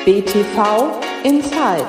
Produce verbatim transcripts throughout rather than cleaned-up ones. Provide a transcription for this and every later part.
B T V Inside.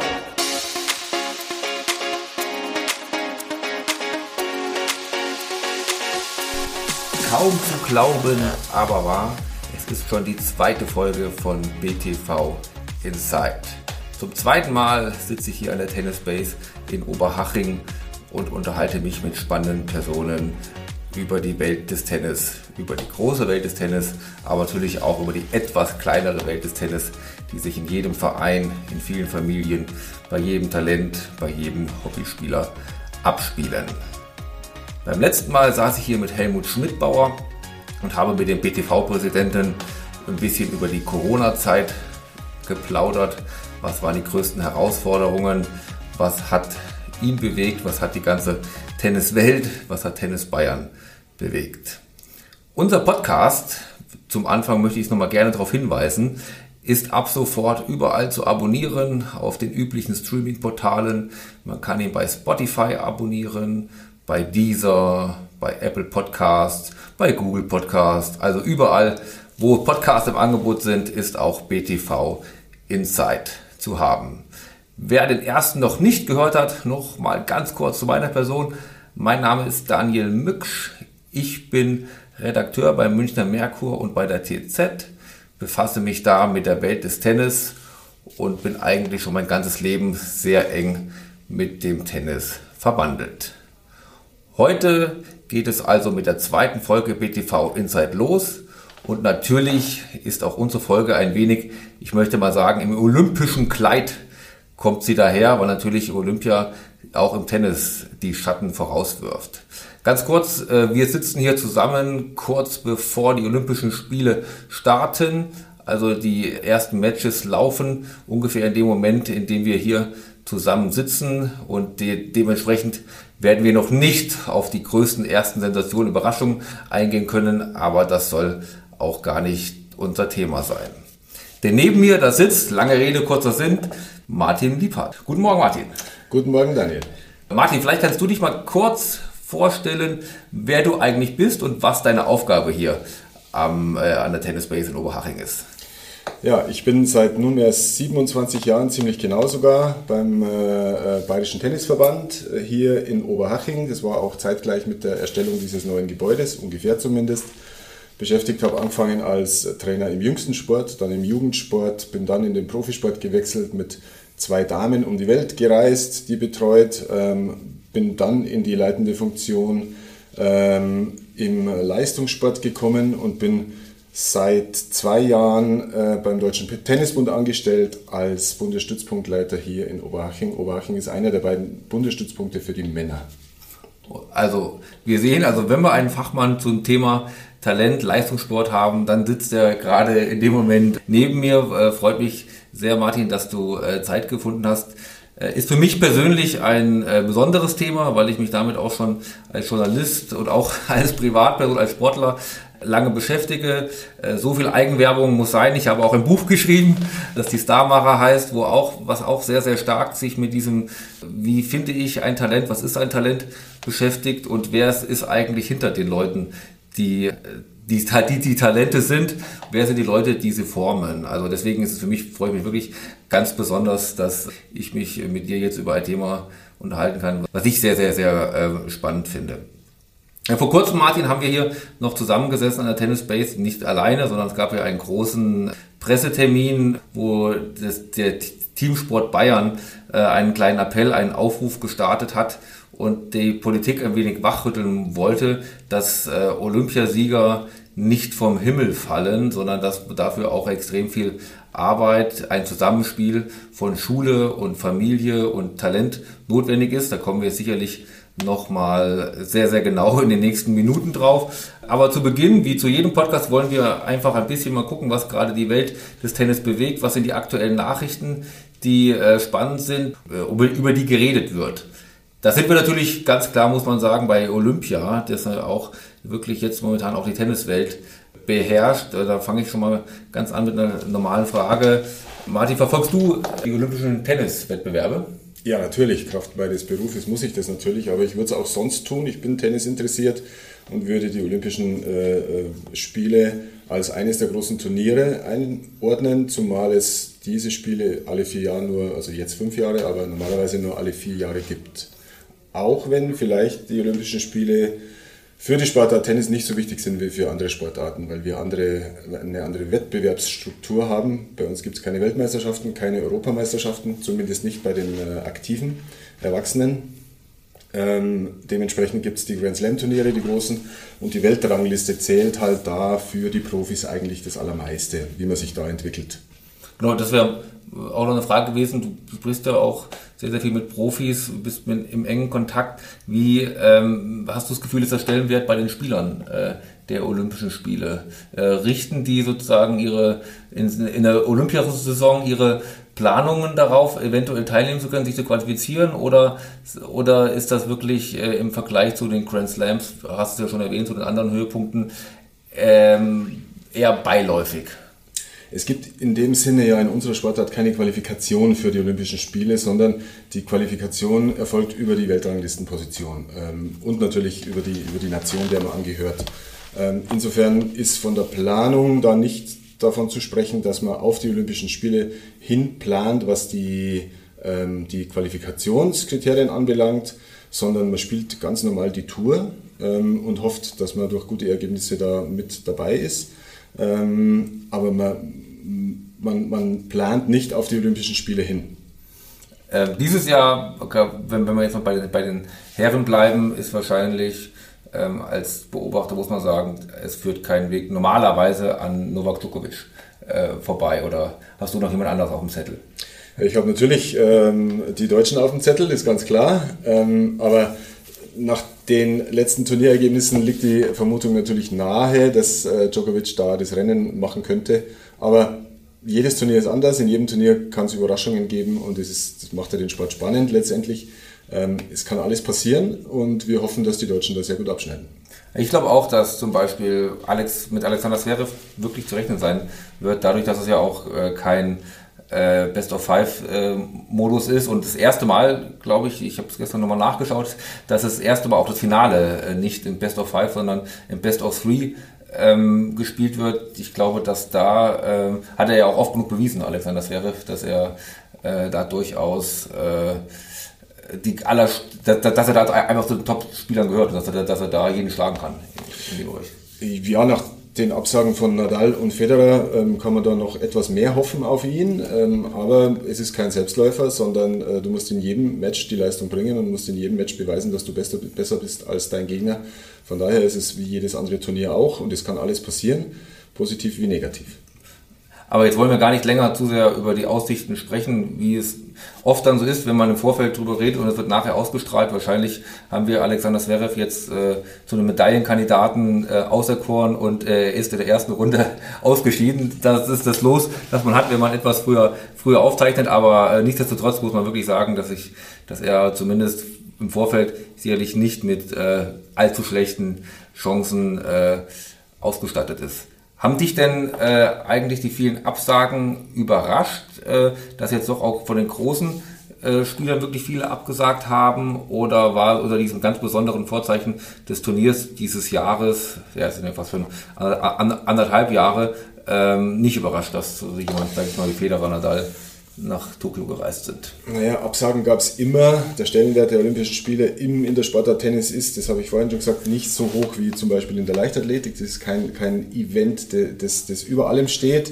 Kaum zu glauben, aber wahr, es ist schon die zweite Folge von B T V Inside. Zum zweiten Mal sitze ich hier an der Tennis Base in Oberhaching und unterhalte mich mit spannenden Personen über die Welt des Tennis, über die große Welt des Tennis, aber natürlich auch über die etwas kleinere Welt des Tennis, die sich in jedem Verein, in vielen Familien, bei jedem Talent, bei jedem Hobbyspieler abspielen. Beim letzten Mal saß ich hier mit Helmut Schmidbauer und habe mit dem B T V-Präsidenten ein bisschen über die Corona-Zeit geplaudert. Was waren die größten Herausforderungen? Was hat ihn bewegt? Was hat die ganze Tenniswelt? Was hat Tennis Bayern bewegt? Unser Podcast, zum Anfang möchte ich es nochmal gerne darauf hinweisen, ist ab sofort überall zu abonnieren, auf den üblichen Streaming-Portalen. Man kann ihn bei Spotify abonnieren, bei Deezer, bei Apple Podcasts, bei Google Podcasts, also überall, wo Podcasts im Angebot sind, ist auch B T V Inside zu haben. Wer den ersten noch nicht gehört hat, noch mal ganz kurz zu meiner Person. Mein Name ist Daniel Mücksch. Ich bin Redakteur beim Münchner Merkur und bei der T Z, befasse mich da mit der Welt des Tennis und bin eigentlich schon mein ganzes Leben sehr eng mit dem Tennis verbandelt. Heute geht es also mit der zweiten Folge B T V Inside los und natürlich ist auch unsere Folge ein wenig, ich möchte mal sagen, im olympischen Kleid kommt sie daher, weil natürlich Olympia auch im Tennis die Schatten vorauswirft. Ganz kurz, wir sitzen hier zusammen kurz bevor die Olympischen Spiele starten. Also die ersten Matches laufen ungefähr in dem Moment, in dem wir hier zusammen sitzen und de- dementsprechend werden wir noch nicht auf die größten ersten Sensationen, Überraschungen eingehen können, aber das soll auch gar nicht unser Thema sein. Denn neben mir, da sitzt, lange Rede, kurzer Sinn, Martin Liebhardt. Guten Morgen, Martin. Guten Morgen, Daniel. Martin, vielleicht kannst du dich mal kurz vorstellen, wer du eigentlich bist und was deine Aufgabe hier am, äh, an der Tennis Base in Oberhaching ist. Ja, ich bin seit nunmehr siebenundzwanzig Jahren, ziemlich genau sogar, beim äh, Bayerischen Tennisverband äh, hier in Oberhaching. Das war auch zeitgleich mit der Erstellung dieses neuen Gebäudes, ungefähr zumindest. Beschäftigt habe angefangen als Trainer im jüngsten Sport, dann im Jugendsport, bin dann in den Profisport gewechselt, mit zwei Damen um die Welt gereist, die betreut, ähm, bin dann in die leitende Funktion ähm, im Leistungssport gekommen und bin seit zwei Jahren äh, beim Deutschen Tennisbund angestellt als Bundesstützpunktleiter hier in Oberhaching. Oberhaching ist einer der beiden Bundesstützpunkte für die Männer. Also wir sehen, also wenn wir einen Fachmann zum Thema Talent, Leistungssport haben, dann sitzt er gerade in dem Moment neben mir. Äh, freut mich sehr, Martin, dass du äh, Zeit gefunden hast. Äh, ist für mich persönlich ein äh, besonderes Thema, weil ich mich damit auch schon als Journalist und auch als Privatperson, als Sportler lange beschäftige. Äh, so viel Eigenwerbung muss sein. Ich habe auch ein Buch geschrieben, das die Starmacher heißt, wo auch, was auch sehr, sehr stark sich mit diesem, wie finde ich ein Talent, was ist ein Talent, beschäftigt und wer ist eigentlich hinter den Leuten, die die, die die Talente sind, wer sind die Leute, die sie formen. Also deswegen ist es für mich, freue ich mich wirklich ganz besonders, dass ich mich mit dir jetzt über ein Thema unterhalten kann, was ich sehr, sehr, sehr äh, spannend finde. Ja, vor kurzem, Martin, haben wir hier noch zusammengesessen an der Tennis Base, nicht alleine, sondern es gab ja einen großen Pressetermin, wo das, der Teamsport Bayern äh, einen kleinen Appell, einen Aufruf gestartet hat und die Politik ein wenig wachrütteln wollte, dass äh, Olympiasieger nicht vom Himmel fallen, sondern dass dafür auch extrem viel Arbeit, ein Zusammenspiel von Schule und Familie und Talent notwendig ist. Da kommen wir sicherlich nochmal sehr, sehr genau in den nächsten Minuten drauf. Aber zu Beginn, wie zu jedem Podcast, wollen wir einfach ein bisschen mal gucken, was gerade die Welt des Tennis bewegt, was sind die aktuellen Nachrichten, die äh, spannend sind, äh, über, über die geredet wird. Da sind wir natürlich ganz klar, muss man sagen, bei Olympia, das auch wirklich jetzt momentan auch die Tenniswelt beherrscht. Da fange ich schon mal ganz an mit einer normalen Frage. Martin, verfolgst du die olympischen Tenniswettbewerbe? Ja, natürlich, Kraft meines Berufes muss ich das natürlich, aber ich würde es auch sonst tun. Ich bin Tennis interessiert und würde die Olympischen äh, Spiele als eines der großen Turniere einordnen, zumal es diese Spiele alle vier Jahre nur, also jetzt fünf Jahre, aber normalerweise nur alle vier Jahre gibt. Auch wenn vielleicht die Olympischen Spiele für die Sportart Tennis nicht so wichtig sind wie für andere Sportarten, weil wir andere, eine andere Wettbewerbsstruktur haben. Bei uns gibt es keine Weltmeisterschaften, keine Europameisterschaften, zumindest nicht bei den äh, aktiven Erwachsenen. Ähm, dementsprechend gibt es die Grand Slam Turniere, die großen, und die Weltrangliste zählt halt da für die Profis eigentlich das Allermeiste, wie man sich da entwickelt. Genau, das wäre auch noch eine Frage gewesen. Du sprichst ja auch sehr, sehr viel mit Profis, bist mit, im engen Kontakt. Wie ähm, hast du das Gefühl, ist der Stellenwert bei den Spielern äh, der Olympischen Spiele? Äh, richten die sozusagen ihre in, in der Olympiasaison ihre Planungen darauf, eventuell teilnehmen zu können, sich zu qualifizieren, oder, oder ist das wirklich äh, im Vergleich zu den Grand Slams, hast du ja schon erwähnt, zu den anderen Höhepunkten, ähm, eher beiläufig? Es gibt in dem Sinne ja in unserer Sportart keine Qualifikation für die Olympischen Spiele, sondern die Qualifikation erfolgt über die Weltranglistenposition ähm, und natürlich über die, über die Nation, der man angehört. Ähm, insofern ist von der Planung da nicht davon zu sprechen, dass man auf die Olympischen Spiele hin plant, was die, ähm, die Qualifikationskriterien anbelangt, sondern man spielt ganz normal die Tour ähm, und hofft, dass man durch gute Ergebnisse da mit dabei ist. Ähm, aber man, man, man plant nicht auf die Olympischen Spiele hin. Ähm, dieses Jahr, okay, wenn, wenn wir jetzt noch bei den, bei den Herren bleiben, ist wahrscheinlich ähm, als Beobachter, muss man sagen, es führt kein Weg normalerweise an Novak Djokovic äh, vorbei. Oder hast du noch jemand anderes auf dem Zettel? Ich habe natürlich ähm, die Deutschen auf dem Zettel, ist ganz klar. Ähm, aber nach den letzten Turnierergebnissen liegt die Vermutung natürlich nahe, dass äh, Djokovic da das Rennen machen könnte. Aber jedes Turnier ist anders, in jedem Turnier kann es Überraschungen geben und das, ist, das macht ja den Sport spannend letztendlich. Ähm, es kann alles passieren und wir hoffen, dass die Deutschen da sehr gut abschneiden. Ich glaube auch, dass zum Beispiel Alex, mit Alexander Zverev wirklich zu rechnen sein wird, dadurch, dass es ja auch äh, kein äh, Best-of-Five-Modus äh, ist und das erste Mal, glaube ich, ich habe es gestern nochmal nachgeschaut, dass es das erste Mal auch das Finale äh, nicht im Best-of-Five, sondern im Best-of-Three ähm, gespielt wird. Ich glaube, dass da, äh, hat er ja auch oft genug bewiesen, Alexander Zverev, dass er äh, da durchaus äh, die aller, dass, dass er da einfach zu den Top-Spielern gehört und dass er, dass er da jeden schlagen kann in dem Bereich. Ja, nach den Absagen von Nadal und Federer ähm, kann man da noch etwas mehr hoffen auf ihn, ähm, aber es ist kein Selbstläufer, sondern äh, du musst in jedem Match die Leistung bringen und musst in jedem Match beweisen, dass du besser, besser bist als dein Gegner. Von daher ist es wie jedes andere Turnier auch und es kann alles passieren, positiv wie negativ. Aber jetzt wollen wir gar nicht länger zu sehr über die Aussichten sprechen, wie es oft dann so ist, wenn man im Vorfeld drüber redet und es wird nachher ausgestrahlt. Wahrscheinlich haben wir Alexander Zverev jetzt äh, zu einem Medaillenkandidaten äh, auserkoren und er äh, ist in der ersten Runde ausgeschieden. Das ist das Los, das man hat, wenn man etwas früher früher aufzeichnet. Aber äh, nichtsdestotrotz muss man wirklich sagen, dass ich, dass er zumindest im Vorfeld sicherlich nicht mit äh, allzu schlechten Chancen äh, ausgestattet ist. Haben dich denn äh, eigentlich die vielen Absagen überrascht, äh, dass jetzt doch auch von den großen äh, Spielern wirklich viele abgesagt haben, oder war unter diesem ganz besonderen Vorzeichen des Turniers dieses Jahres, ja, es sind ja fast schon anderthalb Jahre, ähm, nicht überrascht, dass so jemand, sag ich mal, wie Federer, Nadal nach Tokio gereist sind? Naja, Absagen gab es immer. Der Stellenwert der Olympischen Spiele im, in der Sportart Tennis ist, das habe ich vorhin schon gesagt, nicht so hoch wie zum Beispiel in der Leichtathletik. Das ist kein, kein Event, das, das über allem steht.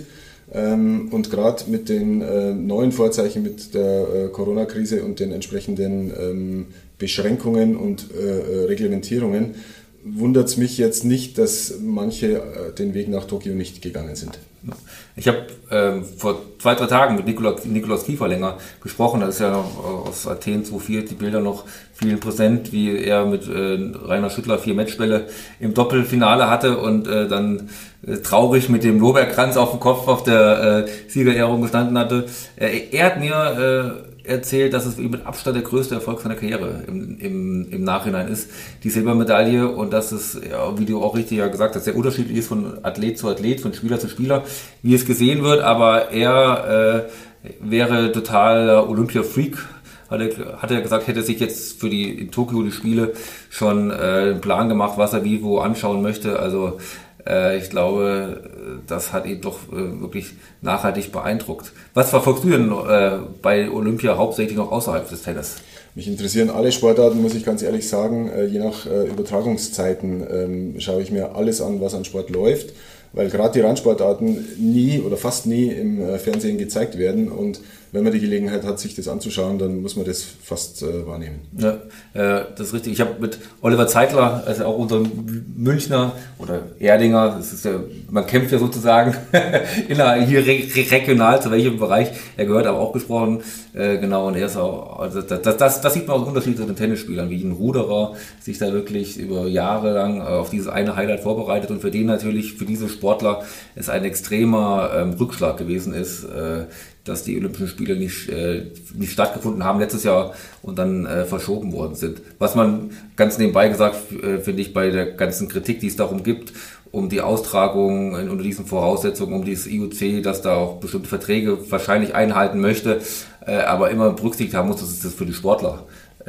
Und gerade mit den äh, neuen Vorzeichen, mit der äh, Corona-Krise und den entsprechenden ähm, Beschränkungen und äh, Reglementierungen, wundert es mich jetzt nicht, dass manche äh, den Weg nach Tokio nicht gegangen sind. Ich habe ähm, vor zwei, drei Tagen mit Nikolaus, Nikolaus Kieferlänger gesprochen. Das ist ja noch aus Athen zweitausendvier, die Bilder noch vielen präsent, wie er mit äh, Rainer Schüttler vier Matchbälle im Doppelfinale hatte und äh, dann äh, traurig mit dem Lorbeerkranz auf dem Kopf auf der äh, Siegerehrung gestanden hatte. Äh, er hat mir äh, erzählt, dass es für ihn mit Abstand der größte Erfolg seiner Karriere im, im, im Nachhinein ist, die Silbermedaille, und dass es, ja, wie du auch richtig ja gesagt hast, sehr unterschiedlich ist von Athlet zu Athlet, von Spieler zu Spieler, wie es gesehen wird, aber er äh, wäre totaler Olympia-Freak, hat er, hat er gesagt, hätte sich jetzt für die in Tokio die Spiele schon äh, einen Plan gemacht, was er wie wo anschauen möchte. Also äh, ich glaube, das hat ihn doch äh, wirklich nachhaltig beeindruckt. Was verfolgst du denn äh, bei Olympia hauptsächlich noch außerhalb des Tennis? Mich interessieren alle Sportarten, muss ich ganz ehrlich sagen. Äh, je nach äh, Übertragungszeiten ähm, schaue ich mir alles an, was an Sport läuft, weil gerade die Randsportarten nie oder fast nie im äh, Fernsehen gezeigt werden, und wenn man die Gelegenheit hat, sich das anzuschauen, dann muss man das fast äh, wahrnehmen. Ja, äh, das ist richtig. Ich habe mit Oliver Zeitler, also auch unser Münchner oder Erdinger, das ist ja, man kämpft ja sozusagen in der, hier re regional, zu welchem Bereich er gehört, aber auch gesprochen. Äh, genau, und er ist auch, also das, das, das, das sieht man auch Unterschied zu den Tennisspielern, wie ein Ruderer sich da wirklich über Jahre lang auf dieses eine Highlight vorbereitet, und für den natürlich, für diese Sportler, es ein extremer ähm, Rückschlag gewesen ist, äh, dass die Olympischen Spiele nicht, äh, nicht stattgefunden haben letztes Jahr und dann äh, verschoben worden sind. Was man ganz nebenbei gesagt, äh, finde ich, bei der ganzen Kritik, die es darum gibt, um die Austragung in, unter diesen Voraussetzungen, um dieses I O C, das da auch bestimmte Verträge wahrscheinlich einhalten möchte, äh, aber immer berücksichtigt haben muss, dass es das für die Sportler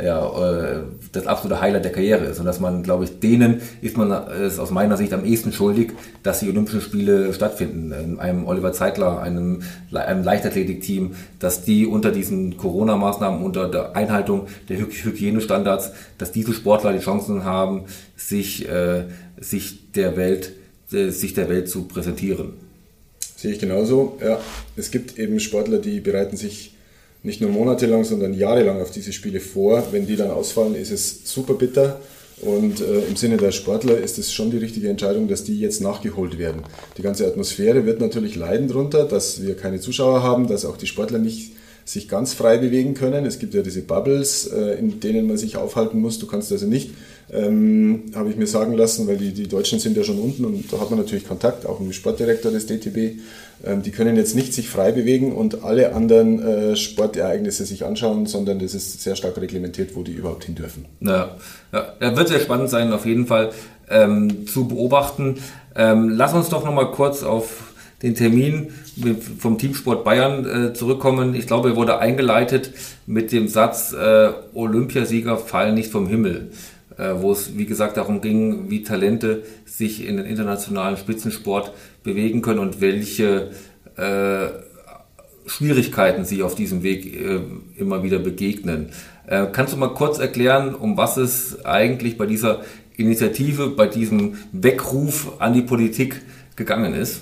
ja, äh, das absolute Highlight der Karriere ist. Und dass man, glaube ich, denen ist man ist aus meiner Sicht am ehesten schuldig, dass die Olympischen Spiele stattfinden. In einem Oliver Zeitler, einem, einem Leichtathletikteam, dass die unter diesen Corona-Maßnahmen, unter der Einhaltung der Hygienestandards, dass diese Sportler die Chancen haben, sich, äh, sich der Welt, äh, sich der Welt zu präsentieren. Sehe ich genauso. Ja, es gibt eben Sportler, die bereiten sich nicht nur monatelang, sondern jahrelang auf diese Spiele vor. Wenn die dann ausfallen, ist es super bitter. Und äh, im Sinne der Sportler ist es schon die richtige Entscheidung, dass die jetzt nachgeholt werden. Die ganze Atmosphäre wird natürlich leiden darunter, dass wir keine Zuschauer haben, dass auch die Sportler nicht sich ganz frei bewegen können. Es gibt ja diese Bubbles, äh, in denen man sich aufhalten muss. Du kannst also nicht, ähm, habe ich mir sagen lassen, weil die, die Deutschen sind ja schon unten, und da hat man natürlich Kontakt, auch mit dem Sportdirektor des D T B. Ähm, die können jetzt nicht sich frei bewegen und alle anderen äh, Sportereignisse sich anschauen, sondern das ist sehr stark reglementiert, wo die überhaupt hin dürfen. Ja, ja, das wird sehr spannend sein, auf jeden Fall ähm, zu beobachten. Ähm, lass uns doch nochmal kurz auf den Termin vom Teamsport Bayern äh, zurückkommen. Ich glaube, er wurde eingeleitet mit dem Satz, äh, Olympiasieger fallen nicht vom Himmel, äh, wo es, wie gesagt, darum ging, wie Talente sich in den internationalen Spitzensport bewegen können und welche äh, Schwierigkeiten sie auf diesem Weg äh, immer wieder begegnen. Äh, kannst du mal kurz erklären, um was es eigentlich bei dieser Initiative, bei diesem Weckruf an die Politik gegangen ist?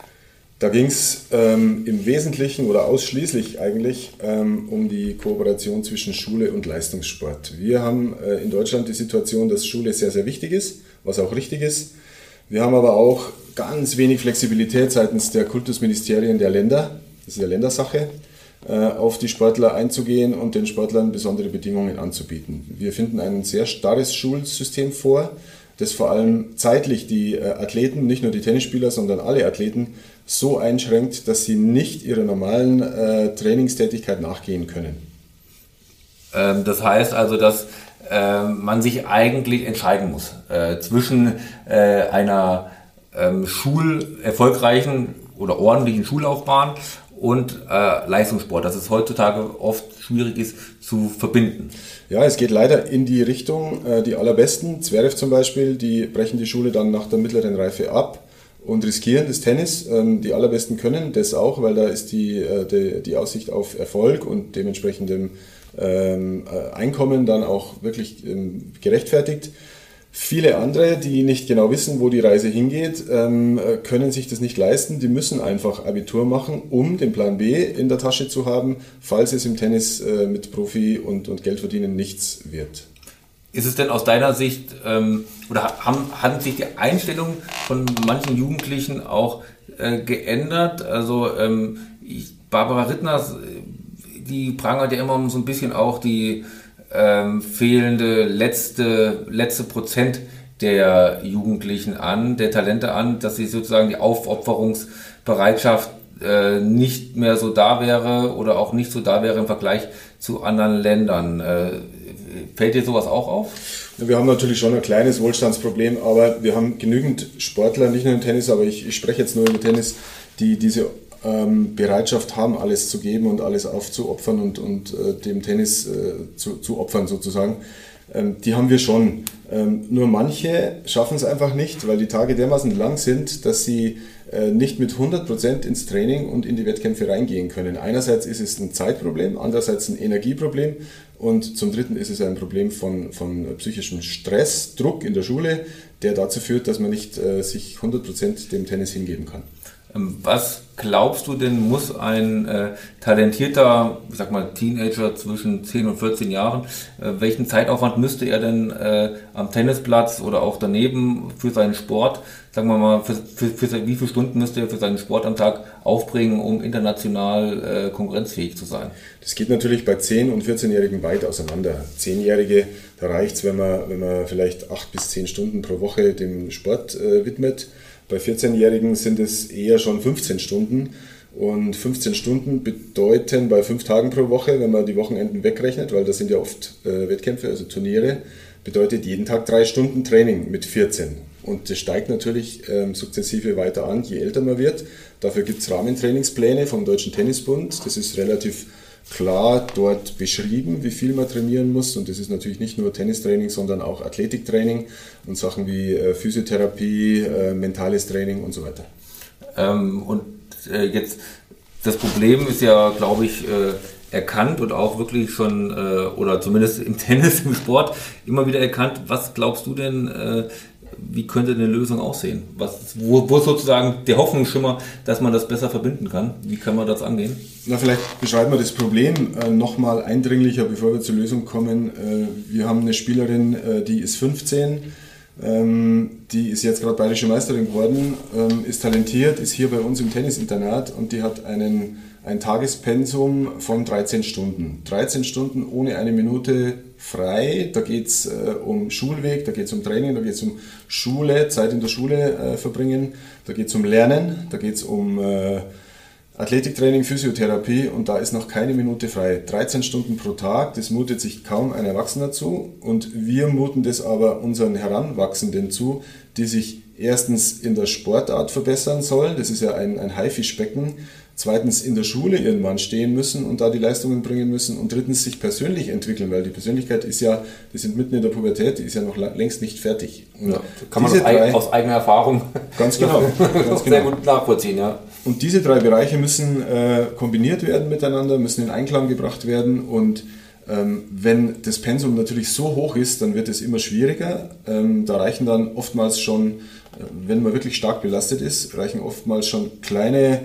Da ging es ähm, im Wesentlichen oder ausschließlich eigentlich ähm, um die Kooperation zwischen Schule und Leistungssport. Wir haben äh, in Deutschland die Situation, dass Schule sehr, sehr wichtig ist, was auch richtig ist. Wir haben aber auch ganz wenig Flexibilität seitens der Kultusministerien der Länder, das ist ja Ländersache, äh, auf die Sportler einzugehen und den Sportlern besondere Bedingungen anzubieten. Wir finden ein sehr starres Schulsystem vor, das vor allem zeitlich die äh, Athleten, nicht nur die Tennisspieler, sondern alle Athleten, so einschränkt, dass sie nicht ihrer normalen äh, Trainingstätigkeit nachgehen können. Ähm, das heißt also, dass äh, man sich eigentlich entscheiden muss äh, zwischen äh, einer ähm, schulerfolgreichen oder ordentlichen Schullaufbahn und äh, Leistungssport, dass es heutzutage oft schwierig ist zu verbinden. Ja, es geht leider in die Richtung, äh, die allerbesten, Zverev zum Beispiel, die brechen die Schule dann nach der mittleren Reife ab und riskieren das Tennis. Ähm, die allerbesten können das auch, weil da ist die, äh, die, die Aussicht auf Erfolg und dementsprechendem ähm, Einkommen dann auch wirklich ähm, gerechtfertigt. Viele andere, die nicht genau wissen, wo die Reise hingeht, ähm, können sich das nicht leisten. Die müssen einfach Abitur machen, um den Plan B in der Tasche zu haben, falls es im Tennis äh, mit Profi und, und Geldverdienen nichts wird. Ist es denn aus deiner Sicht, ähm, oder haben, hat sich die Einstellung von manchen Jugendlichen auch äh, geändert? Also ähm, ich, Barbara Rittner, die prangert ja immer so ein bisschen auch die ähm, fehlende letzte, letzte Prozent der Jugendlichen an, der Talente an, dass sie sozusagen die Aufopferungsbereitschaft äh, nicht mehr so da wäre oder auch nicht so da wäre im Vergleich zu anderen Ländern. Äh, Fällt dir sowas auch auf? Wir haben natürlich schon ein kleines Wohlstandsproblem, aber wir haben genügend Sportler, nicht nur im Tennis, aber ich, ich spreche jetzt nur über Tennis, die diese ähm, Bereitschaft haben, alles zu geben und alles aufzuopfern und, und äh, dem Tennis äh, zu, zu opfern sozusagen. Ähm, die haben wir schon. Ähm, nur manche schaffen es einfach nicht, weil die Tage dermaßen lang sind, dass sie äh, nicht mit hundert Prozent ins Training und in die Wettkämpfe reingehen können. Einerseits ist es ein Zeitproblem, andererseits ein Energieproblem und zum Dritten ist es ein Problem von, von psychischem Stress, Druck in der Schule, der dazu führt, dass man nicht äh, sich hundert Prozent dem Tennis hingeben kann. Was glaubst du denn, muss ein äh, talentierter, ich sag mal, Teenager zwischen zehn und vierzehn Jahren, äh, welchen Zeitaufwand müsste er denn äh, am Tennisplatz oder auch daneben für seinen Sport, sagen wir mal, für, für, für wie viele Stunden müsste er für seinen Sport am Tag aufbringen, um international äh, konkurrenzfähig zu sein? Das geht natürlich bei zehn- und vierzehnjährigen weit auseinander. Zehnjährige, da reicht es, wenn man, wenn man vielleicht acht bis zehn Stunden pro Woche dem Sport äh, widmet. Bei vierzehnjährigen sind es eher schon fünfzehn Stunden und fünfzehn Stunden bedeuten bei fünf Tagen pro Woche, wenn man die Wochenenden wegrechnet, weil das sind ja oft äh, Wettkämpfe, also Turniere, bedeutet jeden Tag drei Stunden Training mit vierzehn. Und das steigt natürlich ähm, sukzessive weiter an, je älter man wird. Dafür gibt es Rahmentrainingspläne vom Deutschen Tennisbund. Das ist relativ klar dort beschrieben, wie viel man trainieren muss. Und das ist natürlich nicht nur Tennistraining, sondern auch Athletiktraining und Sachen wie äh, Physiotherapie, äh, mentales Training und so weiter. Ähm, und äh, jetzt, das Problem ist ja, glaube ich, äh, erkannt und auch wirklich schon, äh, oder zumindest im Tennis, im Sport, immer wieder erkannt. Was glaubst du denn, äh, wie könnte eine Lösung aussehen? Was, wo, wo ist sozusagen der Hoffnungsschimmer, dass man das besser verbinden kann? Wie kann man das angehen? Na, vielleicht beschreiben wir das Problem äh, nochmal eindringlicher, bevor wir zur Lösung kommen. Äh, wir haben eine Spielerin, äh, die ist fünfzehn, ähm, die ist jetzt gerade bayerische Meisterin geworden, ähm, ist talentiert, ist hier bei uns im Tennisinternat und die hat einen, ein Tagespensum von dreizehn Stunden. dreizehn Stunden ohne eine Minute frei. Da geht es äh, um Schulweg, da geht es um Training, da geht es um Schule, Zeit in der Schule äh, verbringen, da geht es um Lernen, da geht es um äh, Athletiktraining, Physiotherapie und da ist noch keine Minute frei. dreizehn Stunden pro Tag, das mutet sich kaum ein Erwachsener zu und wir muten das aber unseren Heranwachsenden zu, die sich erstens in der Sportart verbessern sollen, das ist ja ein, ein Haifischbecken, zweitens in der Schule ihren Mann stehen müssen und da die Leistungen bringen müssen und drittens sich persönlich entwickeln, weil die Persönlichkeit ist ja, die sind mitten in der Pubertät, die ist ja noch längst nicht fertig. Und ja, kann man drei, aus eigener Erfahrung ganz genau, ganz sehr genau. gut nachvollziehen. Ja. Und diese drei Bereiche müssen äh, kombiniert werden miteinander, müssen in Einklang gebracht werden und ähm, wenn das Pensum natürlich so hoch ist, dann wird es immer schwieriger. Ähm, da reichen dann oftmals schon, wenn man wirklich stark belastet ist, reichen oftmals schon kleine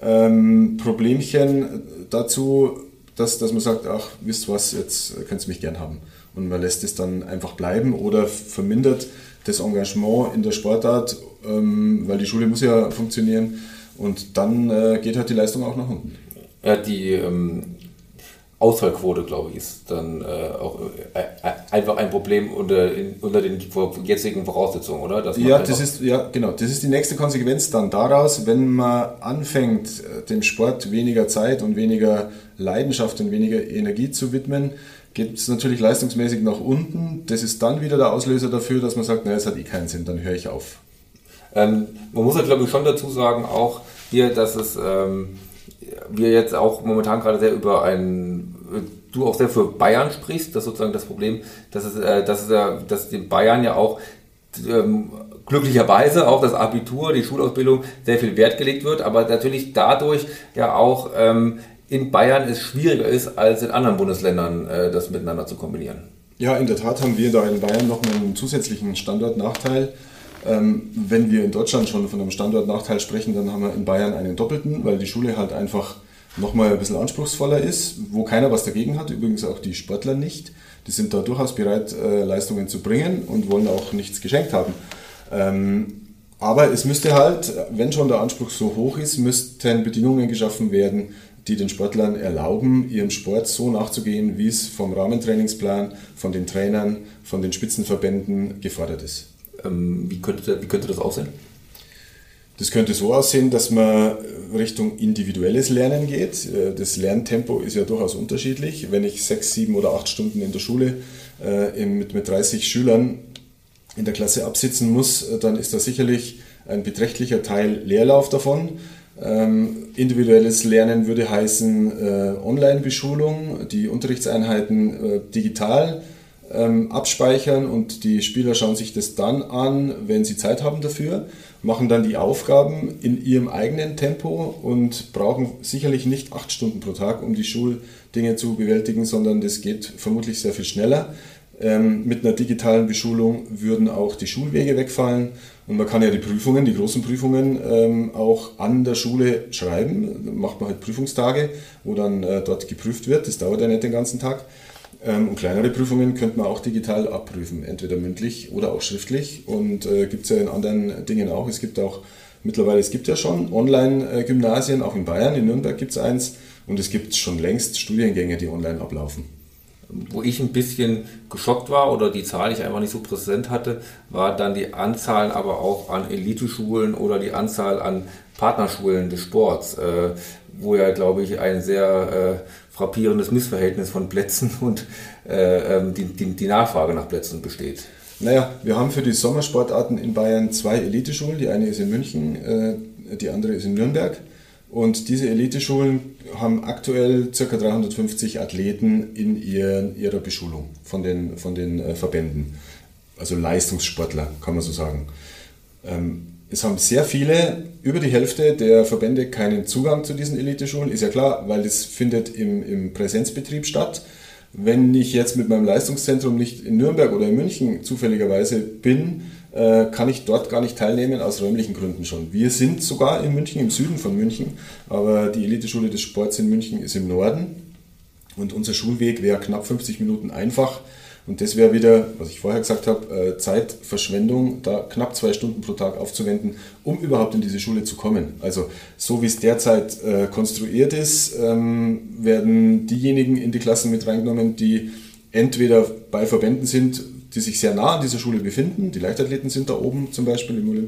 Ähm, Problemchen dazu, dass, dass man sagt, ach, wisst was, jetzt könnt ihr mich gern haben. Und man lässt es dann einfach bleiben oder vermindert das Engagement in der Sportart, ähm, weil die Schule muss ja funktionieren und dann äh, geht halt die Leistung auch nach unten. Ja, die ähm, Ausfallquote, glaube ich, ist dann äh, auch äh, einfach ein Problem unter, in, unter den jetzigen Voraussetzungen, oder? Dass man ja, das ist, ja, genau. Das ist die nächste Konsequenz dann daraus, wenn man anfängt, dem Sport weniger Zeit und weniger Leidenschaft und weniger Energie zu widmen, geht es natürlich leistungsmäßig nach unten. Das ist dann wieder der Auslöser dafür, dass man sagt, naja, es hat eh keinen Sinn, dann höre ich auf. Ähm, man muss ja, glaube ich, schon dazu sagen, auch hier, dass es ähm, wir jetzt auch momentan gerade sehr über ein, du auch sehr für Bayern sprichst, das ist sozusagen das Problem, dass es, äh, dass es, äh, dass den Bayern ja auch ähm, glücklicherweise auch das Abitur, die Schulausbildung sehr viel Wert gelegt wird, aber natürlich dadurch ja auch ähm, in Bayern es schwieriger ist, als in anderen Bundesländern äh, das miteinander zu kombinieren. Ja, in der Tat haben wir da in Bayern noch einen zusätzlichen Standortnachteil. Ähm, wenn wir in Deutschland schon von einem Standortnachteil sprechen, dann haben wir in Bayern einen doppelten, weil die Schule halt einfach nochmal ein bisschen anspruchsvoller ist, wo keiner was dagegen hat, übrigens auch die Sportler nicht. Die sind da durchaus bereit, äh, Leistungen zu bringen und wollen auch nichts geschenkt haben. Ähm, aber es müsste halt, wenn schon der Anspruch so hoch ist, müssten Bedingungen geschaffen werden, die den Sportlern erlauben, ihrem Sport so nachzugehen, wie es vom Rahmentrainingsplan, von den Trainern, von den Spitzenverbänden gefordert ist. Wie könnte, wie könnte das aussehen? Das könnte so aussehen, dass man Richtung individuelles Lernen geht. Das Lerntempo ist ja durchaus unterschiedlich. Wenn ich sechs, sieben oder acht Stunden in der Schule äh, mit, mit dreißig Schülern in der Klasse absitzen muss, dann ist da sicherlich ein beträchtlicher Teil Leerlauf davon. Ähm, individuelles Lernen würde heißen äh, Online-Beschulung, die Unterrichtseinheiten äh, digital ähm, abspeichern und die Spieler schauen sich das dann an, wenn sie Zeit haben dafür, machen dann die Aufgaben in ihrem eigenen Tempo und brauchen sicherlich nicht acht Stunden pro Tag, um die Schuldinge zu bewältigen, sondern das geht vermutlich sehr viel schneller. Ähm, mit einer digitalen Beschulung würden auch die Schulwege wegfallen und man kann ja die Prüfungen, die großen Prüfungen ähm, auch an der Schule schreiben. Dann macht man halt Prüfungstage, wo dann äh, dort geprüft wird. Das dauert ja nicht den ganzen Tag. Ähm, und kleinere Prüfungen könnte man auch digital abprüfen, entweder mündlich oder auch schriftlich. Und äh, gibt es ja in anderen Dingen auch. Es gibt auch mittlerweile, es gibt ja schon Online-Gymnasien, auch in Bayern, in Nürnberg gibt es eins. Und es gibt schon längst Studiengänge, die online ablaufen. Wo ich ein bisschen geschockt war oder die Zahl ich einfach nicht so präsent hatte, war dann die Anzahl aber auch an Eliteschulen oder die Anzahl an Partnerschulen des Sports, äh, wo ja, glaube ich, ein sehr äh, frappierendes Missverhältnis von Plätzen und äh, die, die, die Nachfrage nach Plätzen besteht. Naja, wir haben für die Sommersportarten in Bayern zwei Eliteschulen. Die eine ist in München, äh, die andere ist in Nürnberg. Und diese Eliteschulen haben aktuell ca. dreihundertfünfzig Athleten in ihr, ihrer Beschulung von den, von den äh, Verbänden. Also Leistungssportler, kann man so sagen. Ähm, es haben sehr viele, über die Hälfte der Verbände, keinen Zugang zu diesen Eliteschulen. Ist ja klar, weil das findet im, im Präsenzbetrieb statt. Wenn ich jetzt mit meinem Leistungszentrum nicht in Nürnberg oder in München zufälligerweise bin, kann ich dort gar nicht teilnehmen, aus räumlichen Gründen schon. Wir sind sogar in München, im Süden von München, aber die Eliteschule des Sports in München ist im Norden und unser Schulweg wäre knapp fünfzig Minuten einfach und das wäre wieder, was ich vorher gesagt habe, Zeitverschwendung, da knapp zwei Stunden pro Tag aufzuwenden, um überhaupt in diese Schule zu kommen. Also so wie es derzeit konstruiert ist, werden diejenigen in die Klassen mit reingenommen, die entweder bei Verbänden sind, die sich sehr nah an dieser Schule befinden. Die Leichtathleten sind da oben zum Beispiel im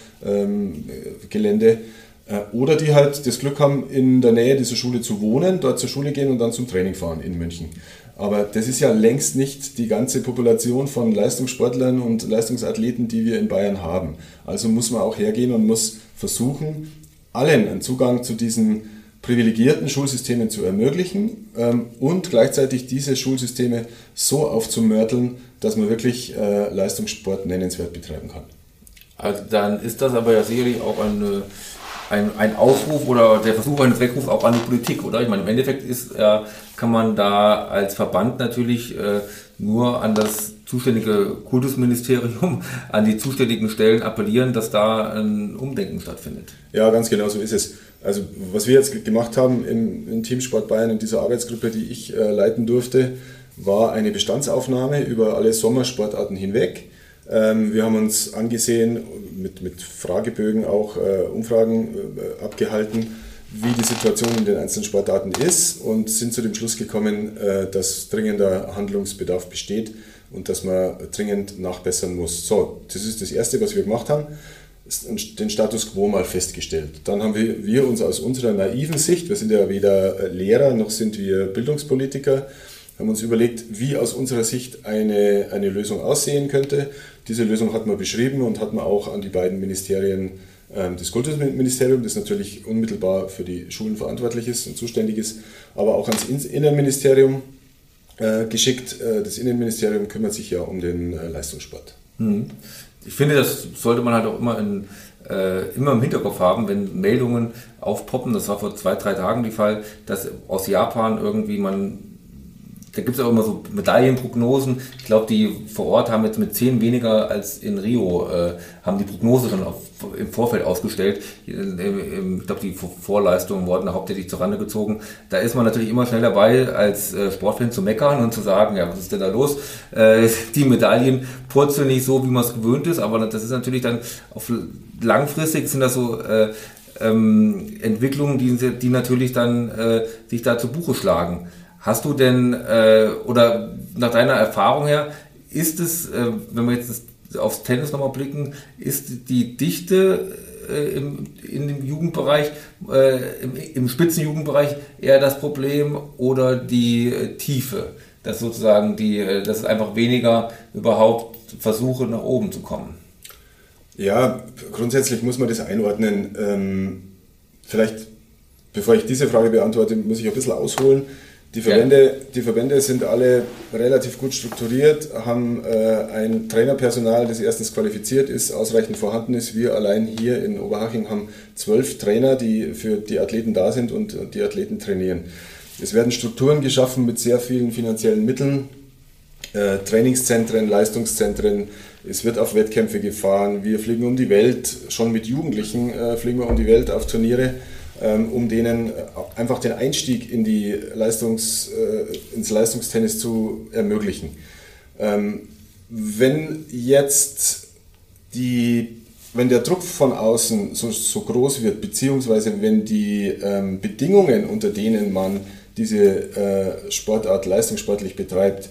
Olympiagelände. Ähm, äh, oder die halt das Glück haben, in der Nähe dieser Schule zu wohnen, dort zur Schule gehen und dann zum Training fahren in München. Aber das ist ja längst nicht die ganze Population von Leistungssportlern und Leistungsathleten, die wir in Bayern haben. Also muss man auch hergehen und muss versuchen, allen einen Zugang zu diesen privilegierten Schulsystemen zu ermöglichen ähm, und gleichzeitig diese Schulsysteme so aufzumörteln, dass man wirklich äh, Leistungssport nennenswert betreiben kann. Also dann ist das aber ja sicherlich auch eine, ein, ein Aufruf oder der Versuch eines Weckrufs auch an die Politik, oder? Ich meine, im Endeffekt ist, äh, kann man da als Verband natürlich äh, nur an das zuständige Kultusministerium, an die zuständigen Stellen appellieren, dass da ein Umdenken stattfindet. Ja, ganz genau so ist es. Also was wir jetzt gemacht haben im, im Teamsport Bayern, in dieser Arbeitsgruppe, die ich äh, leiten durfte, war eine Bestandsaufnahme über alle Sommersportarten hinweg. Ähm, wir haben uns angesehen, mit, mit Fragebögen auch äh, Umfragen äh, abgehalten, wie die Situation in den einzelnen Sportarten ist und sind zu dem Schluss gekommen, äh, dass dringender Handlungsbedarf besteht und dass man dringend nachbessern muss. So, das ist das Erste, was wir gemacht haben. Den Status quo mal festgestellt. Dann haben wir, wir uns aus unserer naiven Sicht, wir sind ja weder Lehrer noch sind wir Bildungspolitiker, haben uns überlegt, wie aus unserer Sicht eine, eine Lösung aussehen könnte. Diese Lösung hat man beschrieben und hat man auch an die beiden Ministerien, äh, das Kultusministerium, das natürlich unmittelbar für die Schulen verantwortlich ist und zuständig ist, aber auch ans Innenministerium äh, geschickt. Äh, das Innenministerium kümmert sich ja um den äh, Leistungssport. Mhm. Ich finde, das sollte man halt auch immer, in, äh, immer im Hinterkopf haben, wenn Meldungen aufpoppen. Das war vor zwei, drei Tagen der Fall, dass aus Japan irgendwie man, da gibt es auch immer so Medaillenprognosen. Ich glaube, die vor Ort haben jetzt mit zehn weniger als in Rio, äh, haben die Prognose schon auf, im Vorfeld ausgestellt. Ich glaube, die Vorleistungen wurden hauptsächlich zur Rande gezogen. Da ist man natürlich immer schnell dabei, als äh, Sportfan zu meckern und zu sagen, ja, was ist denn da los? Äh, die Medaillen purzeln nicht so, wie man es gewöhnt ist, aber das ist natürlich dann auf langfristig sind das so äh, ähm, Entwicklungen, die, die natürlich dann äh, sich da zu Buche schlagen. Hast du denn, äh, oder nach deiner Erfahrung her, ist es, äh, wenn wir jetzt das, aufs Tennis nochmal blicken, ist die Dichte äh, im, in dem Jugendbereich, äh, im, im Spitzenjugendbereich eher das Problem oder die äh, Tiefe? Dass sozusagen die, äh, dass es einfach weniger überhaupt Versuche nach oben zu kommen? Ja, grundsätzlich muss man das einordnen. Ähm vielleicht, bevor ich diese Frage beantworte, muss ich ein bisschen ausholen. Die Verbände, ja. die Verbände sind alle relativ gut strukturiert, haben äh, ein Trainerpersonal, das erstens qualifiziert ist, ausreichend vorhanden ist. Wir allein hier in Oberhaching haben zwölf Trainer, die für die Athleten da sind und die Athleten trainieren. Es werden Strukturen geschaffen mit sehr vielen finanziellen Mitteln, äh, Trainingszentren, Leistungszentren. Es wird auf Wettkämpfe gefahren. Wir fliegen um die Welt, schon mit Jugendlichen äh, fliegen wir um die Welt auf Turniere, um denen einfach den Einstieg in die Leistungs, ins Leistungstennis zu ermöglichen. Wenn jetzt die, wenn der Druck von außen so, so groß wird, beziehungsweise wenn die Bedingungen, unter denen man diese Sportart leistungssportlich betreibt,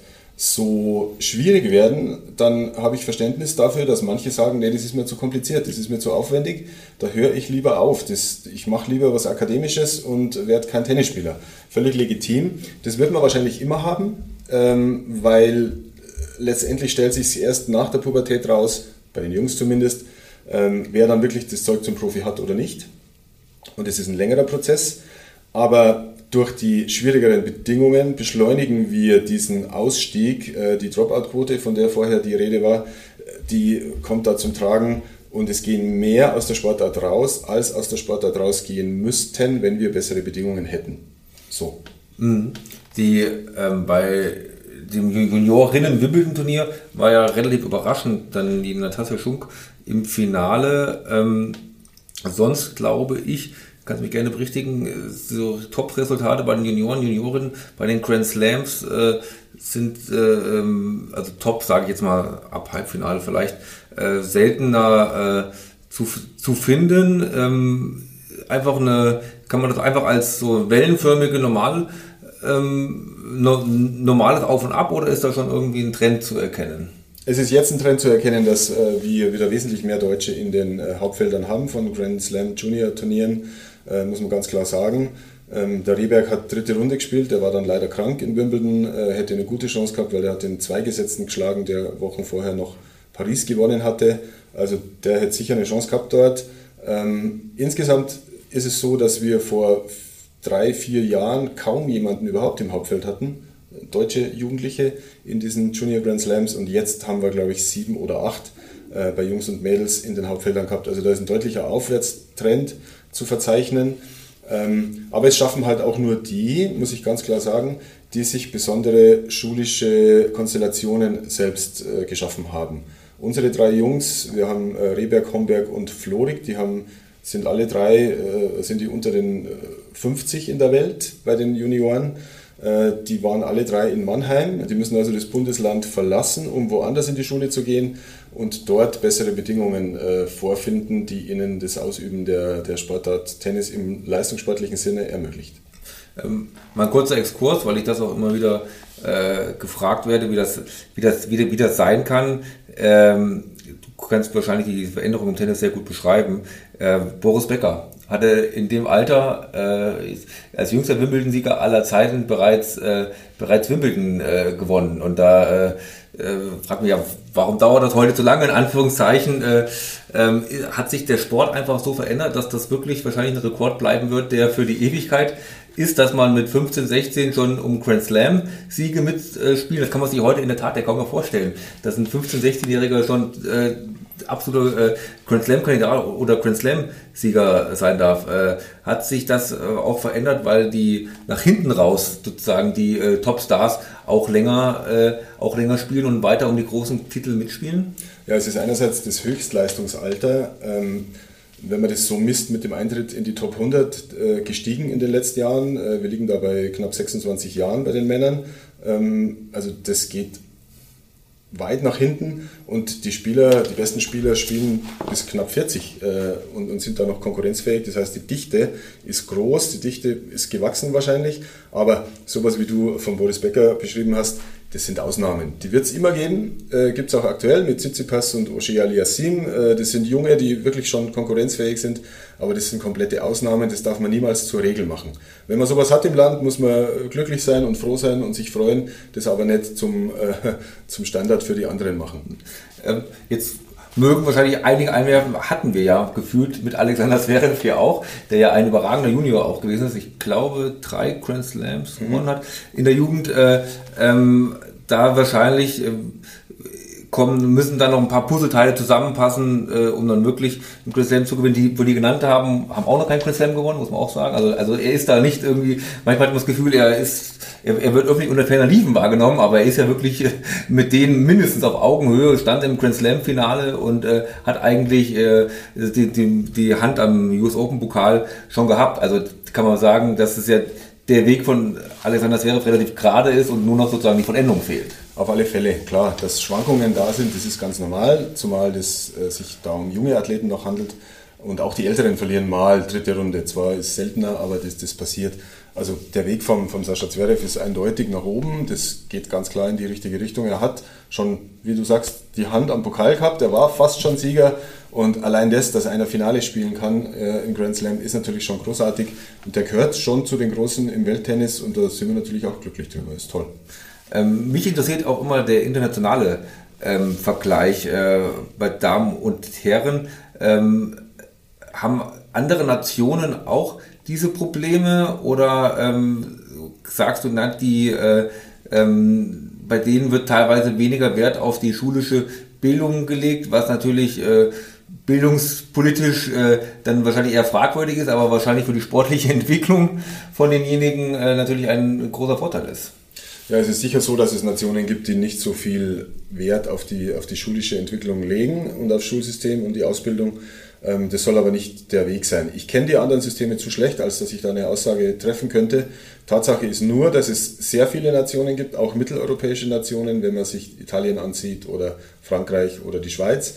so schwierig werden, dann habe ich Verständnis dafür, dass manche sagen, nee, das ist mir zu kompliziert, das ist mir zu aufwendig, da höre ich lieber auf, das, ich mache lieber was Akademisches und werde kein Tennisspieler. Völlig legitim. Das wird man wahrscheinlich immer haben, ähm, weil letztendlich stellt sich erst nach der Pubertät raus, bei den Jungs zumindest, ähm, wer dann wirklich das Zeug zum Profi hat oder nicht. Und es ist ein längerer Prozess, aber durch die schwierigeren Bedingungen beschleunigen wir diesen Ausstieg. Die Dropout-Quote, von der vorher die Rede war, die kommt da zum Tragen und es gehen mehr aus der Sportart raus, als aus der Sportart rausgehen müssten, wenn wir bessere Bedingungen hätten. So. Die ähm, bei dem Juniorinnen-Wimbledon-Turnier war ja relativ überraschend, dann die Natasja Schunk im Finale. Ähm, sonst glaube ich, kannst mich gerne berichtigen, so Top-Resultate bei den Junioren, Juniorinnen, bei den Grand Slams äh, sind, äh, also top, sage ich jetzt mal, ab Halbfinale vielleicht, äh, seltener äh, zu, zu finden. Ähm, einfach eine, kann man das einfach als so wellenförmige, normal, ähm, no, normales Auf und Ab, oder ist da schon irgendwie ein Trend zu erkennen? Es ist jetzt ein Trend zu erkennen, dass äh, wir wieder wesentlich mehr Deutsche in den äh, Hauptfeldern haben von Grand Slam Junior Turnieren. Äh, muss man ganz klar sagen. Ähm, der Rehberg hat dritte Runde gespielt, der war dann leider krank in Wimbledon, äh, hätte eine gute Chance gehabt, weil er hat den Zweigesetzten geschlagen, der Wochen vorher noch Paris gewonnen hatte. Also der hätte sicher eine Chance gehabt dort. Ähm, insgesamt ist es so, dass wir vor drei, vier Jahren kaum jemanden überhaupt im Hauptfeld hatten, deutsche Jugendliche in diesen Junior Grand Slams, und jetzt haben wir, glaube ich, sieben oder acht äh, bei Jungs und Mädels in den Hauptfeldern gehabt. Also da ist ein deutlicher Aufwärtstrend zu verzeichnen. Ähm, aber es schaffen halt auch nur die, muss ich ganz klar sagen, die sich besondere schulische Konstellationen selbst äh, geschaffen haben. Unsere drei Jungs, wir haben äh, Rehberg, Homberg und Florig, die haben, sind alle drei, äh, sind die unter den äh, fünfzig in der Welt bei den Junioren. Äh, die waren alle drei in Mannheim. Die müssen also das Bundesland verlassen, um woanders in die Schule zu gehen und dort bessere Bedingungen äh, vorfinden, die ihnen das Ausüben der, der Sportart Tennis im leistungssportlichen Sinne ermöglicht. Ähm, mal ein kurzer Exkurs, weil ich das auch immer wieder äh, gefragt werde, wie das, wie das, wie, wie das sein kann. Ähm, du kannst wahrscheinlich die Veränderung im Tennis sehr gut beschreiben. Äh, Boris Becker hatte in dem Alter äh, als jüngster Wimbledon-Sieger aller Zeiten bereits, äh, bereits Wimbledon äh, gewonnen. Und da äh, äh, fragt mich ja, warum dauert das heute so lange? In Anführungszeichen äh, äh, hat sich der Sport einfach so verändert, dass das wirklich wahrscheinlich ein Rekord bleiben wird, der für die Ewigkeit ist, dass man mit fünfzehn, sechzehn schon um Grand Slam Siege mitspielt. Das kann man sich heute in der Tat ja kaum mehr vorstellen, dass ein fünfzehn-, sechzehnjähriger schon äh, absoluter äh, Grand Slam-Kandidat oder Grand Slam-Sieger sein darf. Äh, hat sich das äh, auch verändert, weil die nach hinten raus sozusagen die äh, Top-Stars auch länger, äh, auch länger spielen und weiter um die großen Titel mitspielen? Ja, es ist einerseits das Höchstleistungsalter. Ähm, wenn man das so misst, mit dem Eintritt in die Top hundert äh, gestiegen in den letzten Jahren. Äh, wir liegen da bei knapp sechsundzwanzig Jahren bei den Männern. Ähm, also das geht weit nach hinten, und die Spieler, die besten Spieler spielen bis knapp vierzig äh, und, und sind da noch konkurrenzfähig. Das heißt, die Dichte ist groß, die Dichte ist gewachsen wahrscheinlich, aber sowas wie du von Boris Becker beschrieben hast, das sind Ausnahmen. Die wird es immer geben, äh, gibt es auch aktuell mit Tsitsipas und Auger-Aliassime. Äh, das sind Junge, die wirklich schon konkurrenzfähig sind, aber das sind komplette Ausnahmen, das darf man niemals zur Regel machen. Wenn man sowas hat im Land, muss man glücklich sein und froh sein und sich freuen, das aber nicht zum, äh, zum Standard für die anderen machen. Ähm, jetzt mögen wahrscheinlich einige einwerfen, hatten wir ja gefühlt mit Alexander Zverev hier auch, der ja ein überragender Junior auch gewesen ist. Ich glaube, drei Grand Slams gewonnen hat in der Jugend. Äh, ähm, da wahrscheinlich äh, kommen, müssen dann noch ein paar Puzzleteile zusammenpassen, äh, um dann wirklich einen Grand Slam zu gewinnen. Die, wo die genannt haben, haben auch noch keinen Grand Slam gewonnen, muss man auch sagen. Also, also er ist da nicht irgendwie, manchmal hat man das Gefühl, er ist, er, er wird irgendwie unter ferner Liefen wahrgenommen, aber er ist ja wirklich mit denen mindestens auf Augenhöhe, stand im Grand Slam Finale und äh, hat eigentlich äh, die, die, die Hand am U S Open Pokal schon gehabt. Also kann man sagen, dass es ja der Weg von Alexander Zverev relativ gerade ist und nur noch sozusagen die Vollendung fehlt. Auf alle Fälle, klar, dass Schwankungen da sind, das ist ganz normal, zumal es äh, sich da um junge Athleten noch handelt und auch die Älteren verlieren mal dritte Runde, zwar ist seltener, aber das, das passiert. Also der Weg vom, vom Sascha Zverev ist eindeutig nach oben, das geht ganz klar in die richtige Richtung. Er hat schon, wie du sagst, die Hand am Pokal gehabt, er war fast schon Sieger und allein das, dass einer Finale spielen kann äh, im Grand Slam, ist natürlich schon großartig und der gehört schon zu den Großen im Welttennis und da sind wir natürlich auch glücklich drüber, ist toll. Ähm, mich interessiert auch immer der internationale ähm, Vergleich äh, bei Damen und Herren. Ähm, haben andere Nationen auch diese Probleme oder ähm, sagst du, na, die, äh, ähm, bei denen wird teilweise weniger Wert auf die schulische Bildung gelegt, was natürlich äh, bildungspolitisch äh, dann wahrscheinlich eher fragwürdig ist, aber wahrscheinlich für die sportliche Entwicklung von denjenigen äh, natürlich ein großer Vorteil ist. Ja, es ist sicher so, dass es Nationen gibt, die nicht so viel Wert auf die, auf die schulische Entwicklung legen und aufs Schulsystem und die Ausbildung. Das soll aber nicht der Weg sein. Ich kenne die anderen Systeme zu schlecht, als dass ich da eine Aussage treffen könnte. Tatsache ist nur, dass es sehr viele Nationen gibt, auch mitteleuropäische Nationen, wenn man sich Italien ansieht oder Frankreich oder die Schweiz,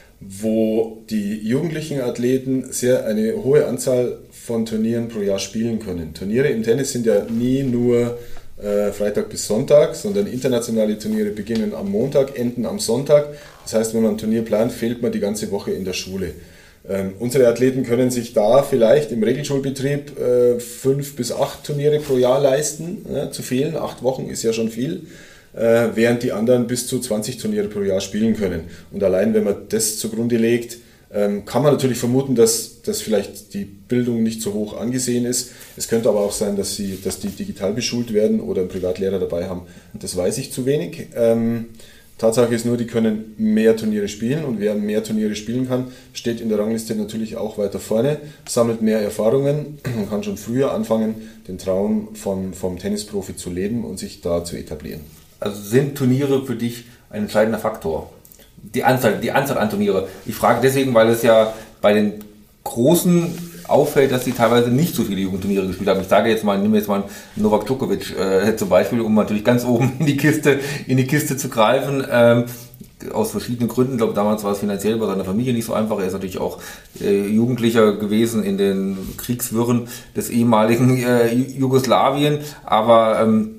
wo die jugendlichen Athleten sehr eine hohe Anzahl von Turnieren pro Jahr spielen können. Turniere im Tennis sind ja nie nur äh, Freitag bis Sonntag, sondern internationale Turniere beginnen am Montag, enden am Sonntag. Das heißt, wenn man ein Turnier plant, fehlt man die ganze Woche in der Schule. Ähm, unsere Athleten können sich da vielleicht im Regelschulbetrieb äh, fünf bis acht Turniere pro Jahr leisten. Ja, zu fehlen, acht Wochen ist ja schon viel, äh, während die anderen bis zu zwanzig Turniere pro Jahr spielen können. Und allein wenn man das zugrunde legt, ähm, kann man natürlich vermuten, dass, dass vielleicht die Bildung nicht so hoch angesehen ist. Es könnte aber auch sein, dass, sie, dass die digital beschult werden oder einen Privatlehrer dabei haben. Das weiß ich zu wenig. Ähm, Tatsache ist nur, die können mehr Turniere spielen und wer mehr Turniere spielen kann, steht in der Rangliste natürlich auch weiter vorne, sammelt mehr Erfahrungen und kann schon früher anfangen, den Traum vom, vom Tennisprofi zu leben und sich da zu etablieren. Also sind Turniere für dich ein entscheidender Faktor? Die Anzahl, die Anzahl an Turniere. Ich frage deswegen, weil es ja bei den Großen auffällt, dass sie teilweise nicht so viele Jugendturniere gespielt haben. Ich sage jetzt mal, nehme jetzt mal Novak Djokovic äh, zum Beispiel, um natürlich ganz oben in die Kiste, in die Kiste zu greifen. Ähm, aus verschiedenen Gründen. Ich glaube, damals war es finanziell bei seiner Familie nicht so einfach. Er ist natürlich auch äh, Jugendlicher gewesen in den Kriegswirren des ehemaligen äh, Jugoslawien. Aber ähm,